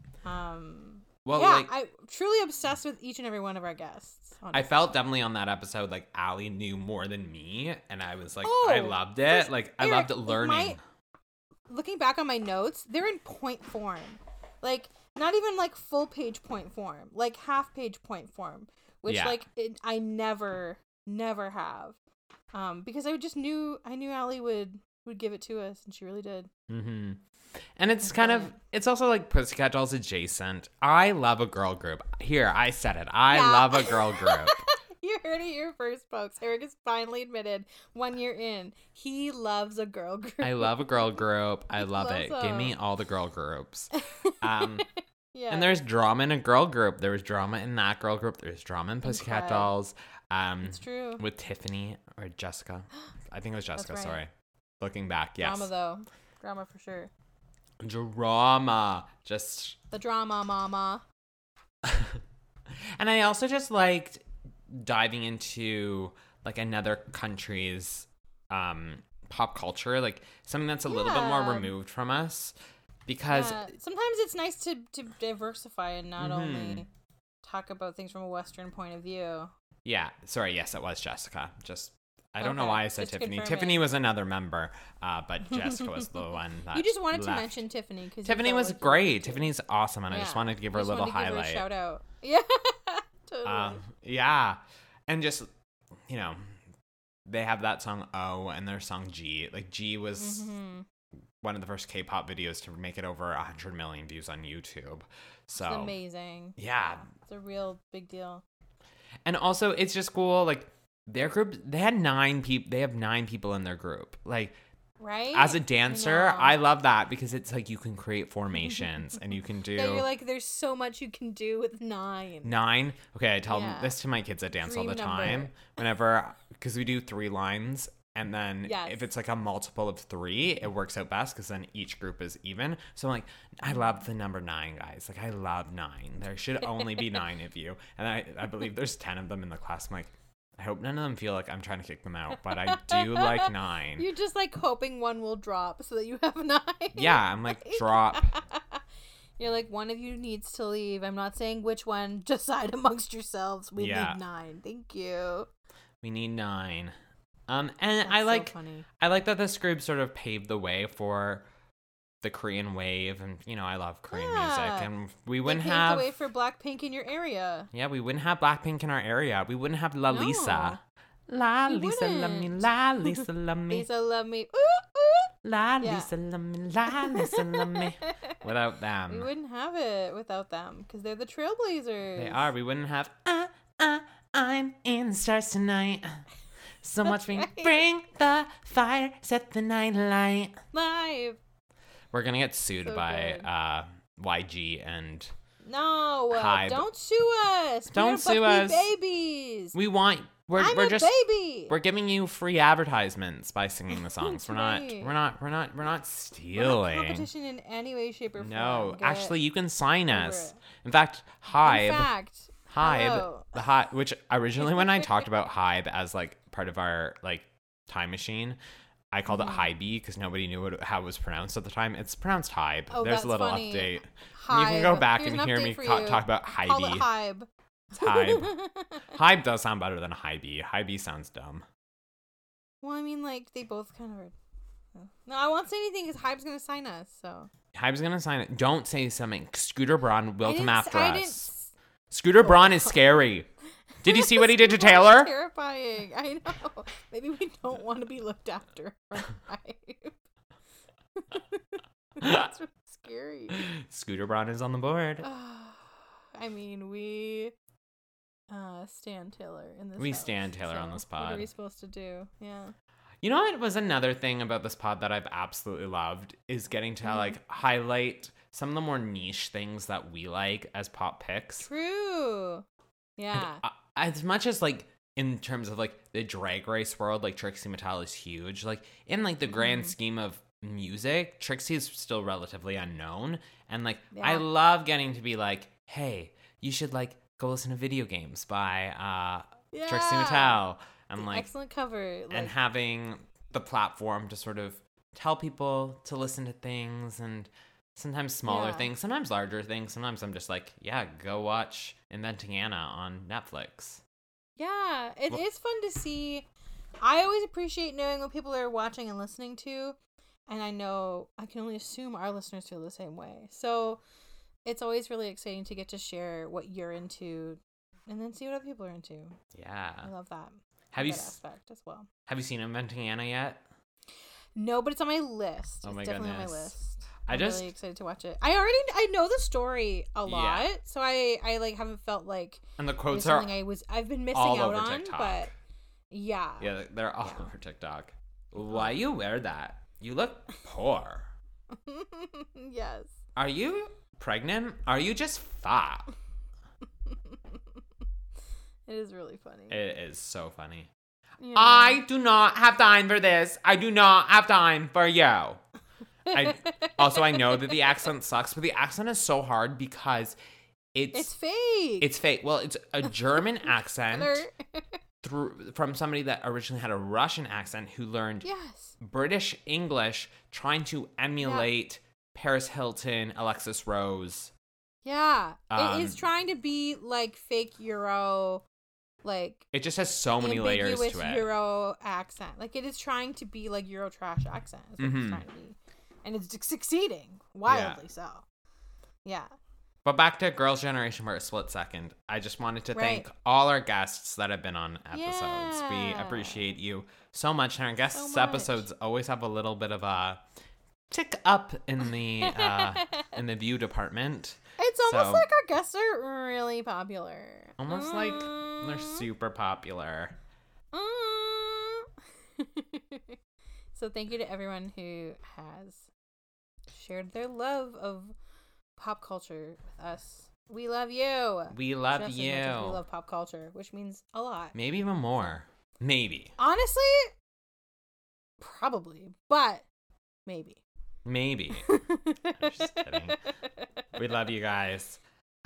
Well, yeah, like, I'm truly obsessed with each and every one of our guests. I honestly. felt definitely on that episode like Allie knew more than me, and I was like, Oh, I loved it. for- Like, I Eric, loved like, learning. Looking back on my notes, they're in point form. Like, not even like full page point form, like half page point form, which Yeah. like I never have. Because I knew Allie would give it to us, and she really did. Mm-hmm. And it's That's kind of, brilliant. it's also like Pussycat Dolls adjacent. I love a girl group. Here, I said it. I Yeah. love a girl group. You heard it here first, folks. Eric has finally admitted 1 year in, he loves a girl group. I love a girl group. I love it. loves Give me them. all the girl groups. Yeah. And there's drama in a girl group. There was drama in that girl group. There's drama in Pussycat Okay. Dolls. It's true. With Tiffany or Jessica. I think it was Jessica, right. sorry. Looking back, yes. Drama though. Drama for sure. Drama. Just The drama, mama. and I also just liked diving into like another country's pop culture, like something that's a little bit more Yeah. removed from us, because Yeah, sometimes it's nice to diversify and not Mhm. only talk about things from a Western point of view. yeah, sorry, yes, it was Jessica. Just I don't know Okay, why I said just to Tiffany. confirm Tiffany it. was another member, but Jessica was the one that You just wanted to left. mention Tiffany because Tiffany was great. Tiffany's awesome, and I just wanted to give her a Just little wanted to give her highlight. shout out. Yeah, totally. Yeah, and just they have that song O and their song G. Like G was Mhm. one of the first K-pop videos to make it over 100 million views on YouTube. So It's amazing. yeah, It's a real big deal. and also it's just cool. Like their group, they had 9 people. They have 9 people in their group. Like Right? as a dancer, know. I love that because it's like you can create formations and you can do. Yeah, you're like, there's so much you can do with 9. 9. Okay, I tell Yeah. this to my kids that dance all the Dream time. number. Whenever, because we do 3 lines, and then Yes. if it's like a multiple of 3, it works out best because then each group is even. So I'm like, I love the number 9, guys. Like I love 9. There should only be 9 of you, and I believe there's 10 of them in the class. I'm like, I hope none of them feel like I'm trying to kick them out, but I do like 9. You're just like hoping one will drop so that you have 9. Yeah, I'm like, drop. You're like, one of you needs to leave. I'm not saying which one. Decide amongst yourselves. We Yeah. need 9. Thank you. We need 9. And That's I like so funny. I like that this group sort of paved the way for the Korean wave, and I love Korean music, Yeah. and we They wouldn't paved have the way for Blackpink in your area. yeah, we wouldn't have Blackpink in our area. We wouldn't have La Lisa. La We Lisa love me, wouldn't. La Lisa love me, Lisa, love me. Ooh, La Yeah. Lisa love me, La Lisa love me. ooh. Without We them, wouldn't have it without them because they're the trailblazers. they are. We wouldn't have. I'm in the stars tonight. So much me, right. bring the fire, set the night light. live. We're gonna get sued So by YG and No, Hybe. don't sue us. Don't We're sue Buffy us. babies. we want. I'm We're a just baby. we're giving you free advertisements by singing the songs. That's We're not right. we're not we're not we're not We're not stealing. competition in any way, shape, or form. No, Get actually, you can sign over us. it. In fact, In Hybe, fact, hello. the Hybe, which originally when I talked about Hybe as like part of our like time machine, I called it Hybe because nobody knew how it was pronounced at the time. It's pronounced Hybe. Oh, There's that's a little funny. update. You can go Hybe. back Here's and an hear update me for you. talk about Call it Hybe. Hybe. It's Hybe. Hybe does sound better than Hybe. Hybe sounds dumb. Well, I mean, like, they both kind of are. No, I won't say anything because Hybe's going to sign us, so. Hybe's gonna sign it. Don't say something. Scooter Braun will come after I us. didn't Scooter Braun is scary. Did you see what he did to Scooter Braun's Taylor? Terrifying. I know. Maybe we don't want to be looked after from Hybe. That's really scary. Scooter Braun is on the board. I mean, we stand Taylor in this We house, stand Taylor on so this What pod. are we supposed to do? Yeah. You know what was another thing about this pod that I've absolutely loved is getting to like highlight some of the more niche things that we like as pop picks. True. Yeah. As much as like in terms of like the drag race world, like Trixie Mattel is huge. Like in like the grand scheme of music, Trixie is still relatively unknown. And like I Yeah. love getting to be like, hey, you should like go listen to Video Games by Trixie Yeah. Mattel. And like Excellent cover. and Like, having the platform to sort of tell people to listen to things, and sometimes smaller Yeah. things, sometimes larger things. Sometimes I'm just like, yeah, go watch Inventing Anna on Netflix. yeah, it Well- is fun to see. I always appreciate knowing what people are watching and listening to. And I know I can only assume our listeners feel the same way. So it's always really exciting to get to share what you're into and then see what other people are into. I Yeah. love that. Have you that s- aspect as well. have you seen Inventing Anna yet? No, but it's on my list. Oh my it's definitely on my goodness. list. I I'm just- really excited to watch it. I know the story a Yeah. lot, so I like haven't felt like And the it quotes was are something I've been missing all out over on, TikTok. but yeah. yeah, they're all Yeah. over TikTok. Why you wear that? You look poor. Yes. Are you pregnant? Are you just fat? It is really funny. It is so funny. Yeah. I do not have time for this. I do not have time for you. I know that the accent sucks, but the accent is so hard because It's fake. it's fake. Well, it's a German accent They're- from somebody that originally had a Russian accent who learned yes. British English trying to emulate Paris Hilton, Alexis Rose. Yeah. It is Um, trying to be like fake Euro, like It just has so many layers ambiguous to it. Euro accent. Like it is trying to be like Euro trash accent. Is what Mhm. it's trying to be, and it's succeeding wildly so. Yeah. But back to Girls' Generation for a split second. I just wanted to thank Right. all our guests that have been on episodes. We Yeah. appreciate you so much. And our guests' So much. episodes always have a little bit of a tick up in the view department. It's almost So- like our guests are really popular. Almost like they're super popular. So thank you to everyone who has shared their love of pop culture with us. We love you. We love Just you. As much as we love pop culture, which means a lot. Maybe even more. Maybe. Honestly, probably, but maybe. Maybe. Just kidding. We love you guys.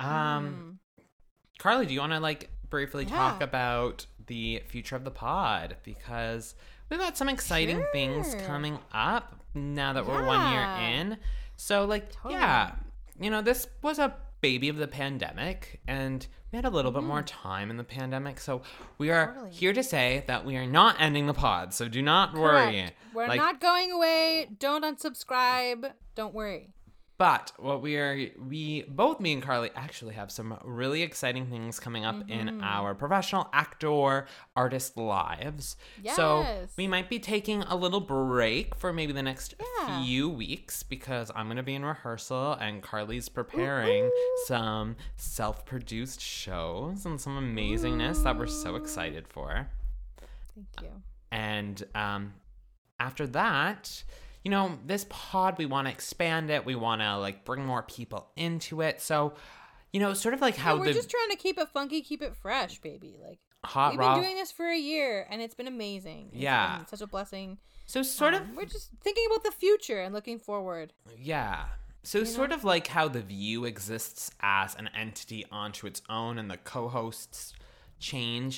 Carly, do you want to like briefly talk Yeah. about the future of the pod? Because we've got some exciting things Sure. coming up now that we're 1 year Yeah. in. So like, Totally. yeah, this was a baby of the pandemic, and we had a little bit more time in the pandemic. So we are Totally. here to say that we are not ending the pod. So do not worry. Correct. We're Like, not going away. Don't unsubscribe. Don't worry. But what both me and Carly actually have some really exciting things coming up in our professional actor artist lives. So Yes. we might be taking a little break for maybe the next Yeah. few weeks because I'm going to be in rehearsal and Carly's preparing some self-produced shows and some amazingness that we're so excited for. Thank you. And after that, this pod, we want to expand it. We want to like bring more people into it. So, sort of like how we're the just trying to keep it funky, keep it fresh, baby. Like hot we've raw. been doing this for a year, and it's been amazing. It's Yeah. been such a blessing. So sort of, We're just thinking about the future and looking forward. yeah. So sort of like how The View exists as an entity onto its own, and the co-hosts change.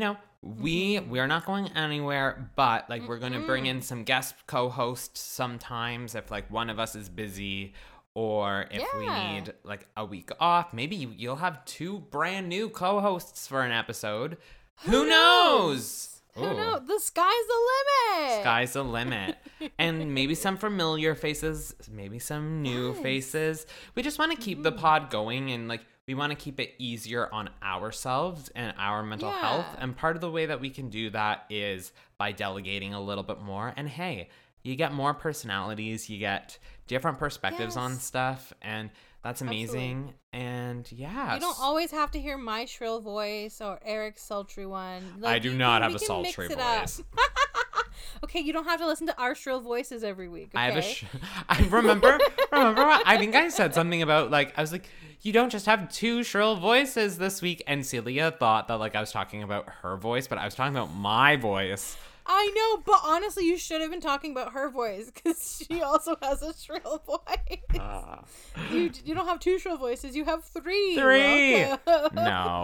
We are not going anywhere, but like we're going to bring in some guest co-hosts sometimes if like one of us is busy, or if we Yeah. need like a week off. Maybe you'll have 2 brand new co-hosts for an episode. Who knows? Who Ooh. knows? The sky's the limit. Sky's the limit. And maybe some familiar faces, maybe some new Yes. faces. We just want to keep the pod going, and like we want to keep it easier on ourselves and our mental health. Yeah. And part of the way that we can do that is by delegating a little bit more. And hey, you get more personalities, you get different perspectives on Yes. stuff, and that's amazing. And yeah. You don't always have to hear my shrill voice or Eric's sultry one. I do you not can- have we a can mix sultry it up. voice. Okay, you don't have to listen to our shrill voices every week. Okay? I have I remember what, I think I said something about like, I was like, you don't just have 2 shrill voices this week. And Celia thought that like I was talking about her voice, but I was talking about my voice. I know, but honestly, you should have been talking about her voice because she also has a shrill voice. You don't have 2 shrill voices. You have 3. 3. Welcome.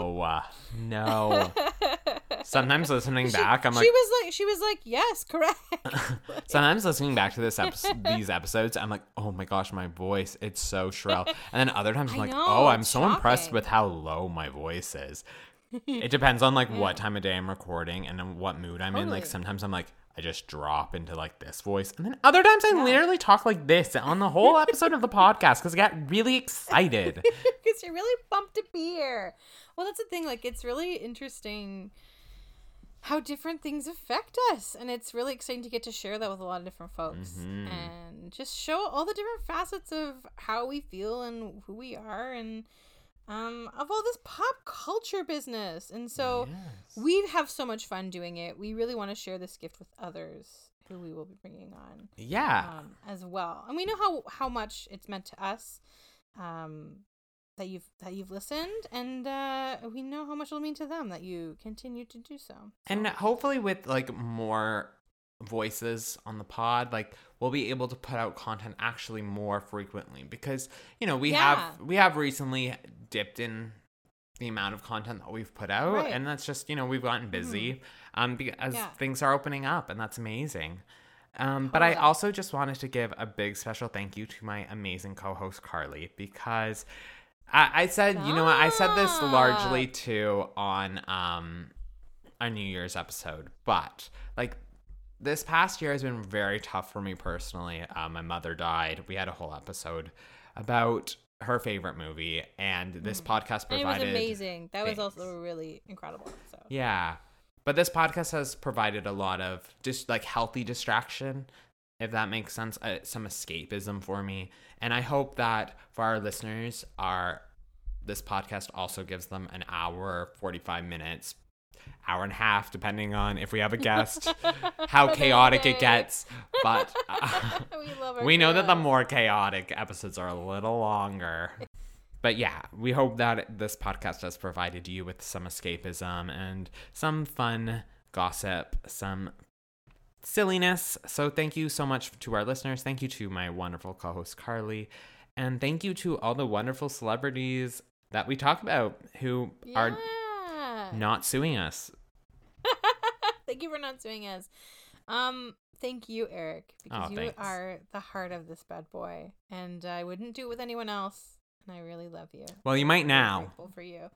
No. Sometimes listening back, I'm like, she was like, yes, correct. sometimes listening back to these episodes, I'm like, oh my gosh, my voice, it's so shrill. And then other times I'm I like, know, oh, I'm it's so impressed shocking. with how low my voice is. It depends on like what time of day I'm recording and in what mood I'm in. Like Totally. sometimes I'm like, I just drop into like this voice. And then other times I literally talk like this on the whole episode of the podcast because I get really excited. Because you're really pumped to be here. Well, that's the thing. Like, it's really interesting how different things affect us. And it's really exciting to get to share that with a lot of different folks. And just show all the different facets of how we feel and who we are and of all this pop culture business. And so we have so much fun doing it. We really want to share this gift with others who we will be bringing on. Yeah. As well, and we know how much it's meant to us, that you've listened, and we know how much it'll mean to them that you continue to do so. And hopefully with like more voices on the pod, like we'll be able to put out content actually more frequently because we have recently dipped in the amount of content that we've put out, Right. and that's just we've gotten busy because Yeah. things are opening up, and that's amazing. But I also just wanted to give a big special thank you to my amazing co-host Carly, because I said I said this largely too on a New Year's episode, but like this past year has been very tough for me personally. My mother died. We had a whole episode about her favorite movie, and this podcast And provided. it was amazing. That was Thanks. also really incredible. So Yeah, but this podcast has provided a lot of just like healthy distraction, if that makes sense, some escapism for me, and I hope that for our listeners, this podcast also gives them an hour, 45 minutes. Hour and a half, depending on if we have a guest, how chaotic it gets. But we know that the more chaotic episodes are a little longer. But yeah, we hope that this podcast has provided you with some escapism and some fun gossip, some silliness. So thank you so much to our listeners. Thank you to my wonderful co-host Carly. And thank you to all the wonderful celebrities that we talk about who are not suing us. Thank you for not suing us. Thank you, Eric, because you thanks. are the heart of this bad boy, and I wouldn't do it with anyone else. and I really love you. Well, you might I'm now. grateful for you.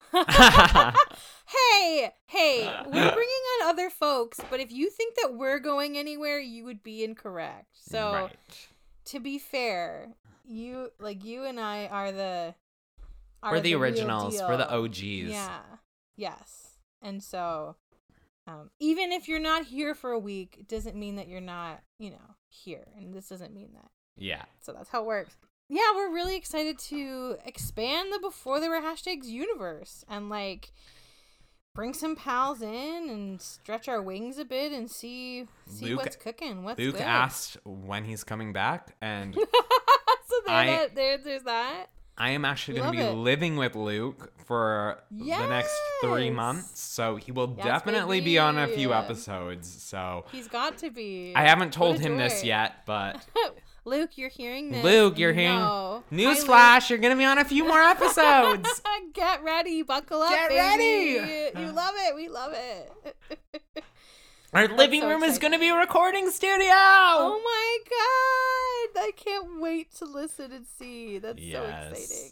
Hey, we're bringing on other folks, but if you think that we're going anywhere, you would be incorrect. So, Right. to be fair, you and I are We're the real originals. We're the deal. OGs. Yeah. Yes. And so, even if you're not here for a week, it doesn't mean that you're not, here. And this doesn't mean that. Yeah. So that's how it works. Yeah, we're really excited to expand the Before There Were Hashtags universe and bring some pals in and stretch our wings a bit and see Luke- what's cooking. What's Luke good. asked when he's coming back, and So I- there's that. I am actually going to Love be it. living with Luke for the next 3 Yes. months, so he will Yes, definitely be on a few baby. episodes. So He's got to be. I haven't told What a him this joy. yet, but Luke, you're hearing this. Luke, you're hearing. No. Hi, Newsflash, you're going to be on a few more episodes. Luke. Get ready. Buckle up, Get baby. ready. You love it. We love it. Our living so room is exciting. going to be a recording studio. Oh my god! I can't wait to listen and see. That's so exciting.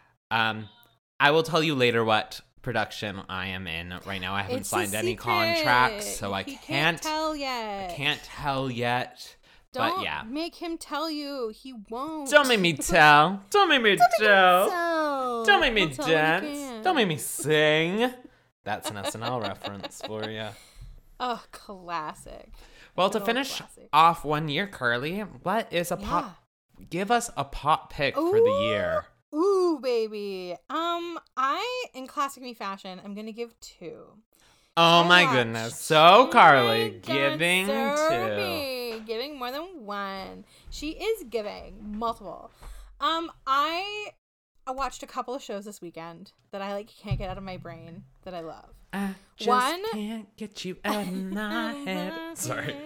I will tell you later what production I am in. Right now I haven't It's a signed any secret. contracts, so I He can't tell yet. can't tell yet. Don't but yeah. make him tell you. He won't. Don't make me tell. Don't make me tell. So, Don't make me he'll tell when he dance. can. Don't make me sing. That's an SNL reference for you. Oh, classic. Well, Good to old finish classic. off 1 year, Carly, what is a pop? Give us a pop pick for the year. Ooh, baby. In classic me fashion, I'm gonna give 2. Oh I my watched- goodness. So, Carly, Oh my God, giving sir, 2. me. Giving more than 1. She is giving multiple. I watched a couple of shows this weekend that I can't get out of my brain that I love. I just One- can't get you out of my head. Sorry.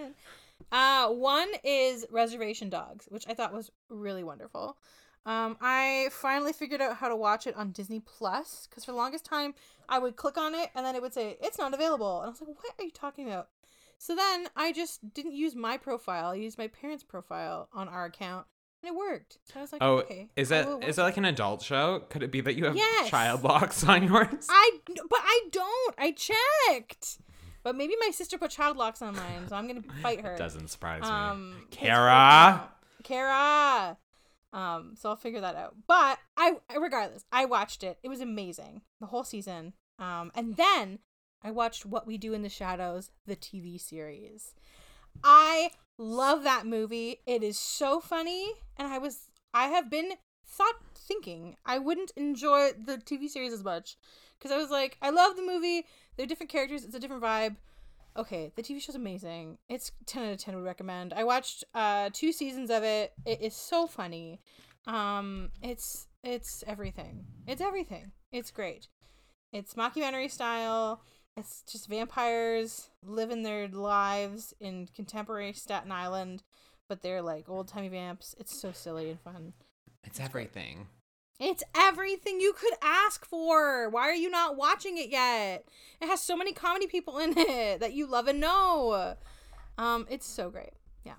One is Reservation Dogs, which I thought was really wonderful. I finally figured out how to watch it on Disney Plus because for the longest time I would click on it and then it would say it's not available, and I was like, "What are you talking about?" So then I just didn't use my profile; I used my parents' profile on our account, and it worked. So I was like, Oh, "Okay." is I it will is watch it like an adult show? Could it be that you have Yes. child locks on yours? But I don't. I checked. But maybe my sister put child locks on mine, so I'm gonna fight her. Doesn't surprise me. It's Kara. Kara. So I'll figure that out. But regardless, I watched it. It was amazing. The whole season. And then I watched What We Do in the Shadows, the TV series. I love that movie. It is so funny, and I have been thinking I wouldn't enjoy the TV series as much because I was like, I love the movie. They're different characters. It's a different vibe. Okay, the TV show's amazing. It's 10 out of 10 would recommend. I watched 2 seasons of it. It is so funny. It's everything. It's everything. It's great. It's mockumentary style. It's just vampires living their lives in contemporary Staten Island, but they're old-timey vamps. It's so silly and fun. It's everything. It's everything you could ask for. Why are you not watching it yet? It has so many comedy people in it that you love and know. It's so great. Yeah.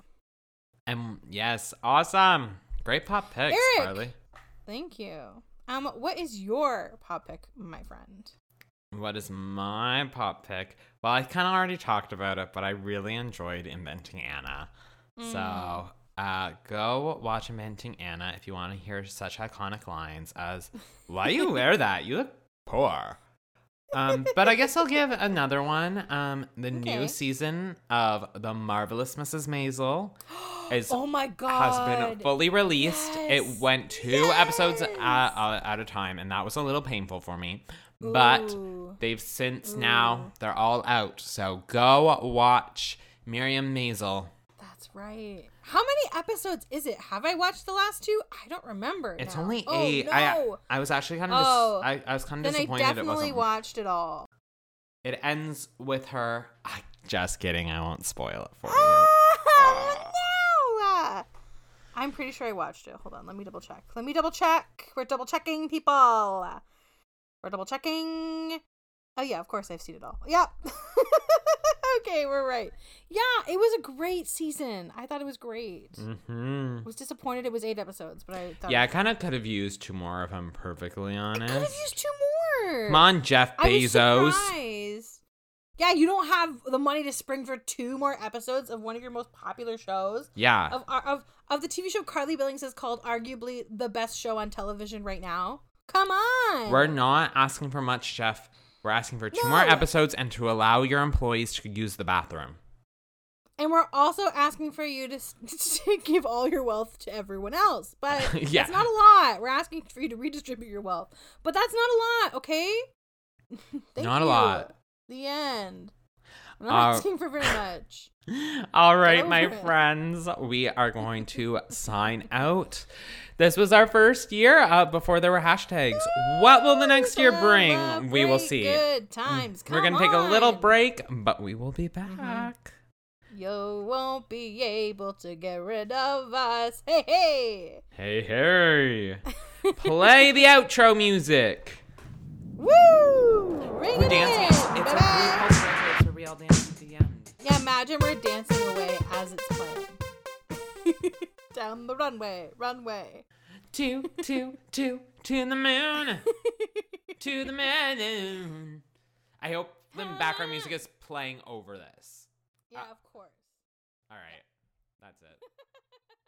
Yes, awesome. Great pop picks, Eric! Carly. Thank you. What is your pop pick, my friend? What is my pop pick? Well, I kind of already talked about it, but I really enjoyed Inventing Anna. So, go watch Inventing Anna if you want to hear such iconic lines as, "Why you wear that? You look poor." But I guess I'll give another one. The new season of The Marvelous Mrs. Maisel is Oh my god. has been fully released. Yes. It went 2 episodes at a time, and that was a little painful for me. But Ooh. they've since now, they're all out. So go watch Miriam Maisel. That's right. How many episodes is it? Have I watched the last 2? I don't remember. It's now. only Oh, 8. No. I was actually kind of I was kind of Then I disappointed it definitely wasn't. watched it all. It ends with her. Just kidding. I won't spoil it for you. No! I'm pretty sure I watched it. Hold on. Let me double check. We're double checking, people. We're double checking. Oh, yeah. Of course, I've seen it all. Yep. Okay, we're right. Yeah, it was a great season. I thought it was great. Mm-hmm. I was disappointed it was 8 episodes, but I thought Yeah, I kind of could have used 2 more if I'm perfectly honest. could have used 2 more. Come on, Jeff I was Bezos. surprised. Yeah, you don't have the money to spring for 2 more episodes of one of your most popular shows. Yeah. Of the TV show Carly Billings is called arguably the best show on television right now. Come on. We're not asking for much, Jeff. We're asking for 2 No. more episodes and to allow your employees to use the bathroom. And we're also asking for you to give all your wealth to everyone else. But Yeah. that's not a lot. We're asking for you to redistribute your wealth. But that's not a lot, okay? Thank Not a you. lot. The end. I'm not Uh, asking for very much. All right, Get my over it. friends, we are going to sign out. This was our first year before there were hashtags. What will the next year bring? We will see. Good times. We're going to take a Come little on. break, but we will be back. You won't be able to get rid of us. Hey, hey. Hey, hey. Play the outro music. Woo! Ring We're it dancing. in. It's Bye-bye. it's a real dance at the end. Yeah, imagine we're dancing away as it's playing. Down the runway. To the moon. To the moon. I hope the background music is playing over this. Yeah, of course. All right. That's it.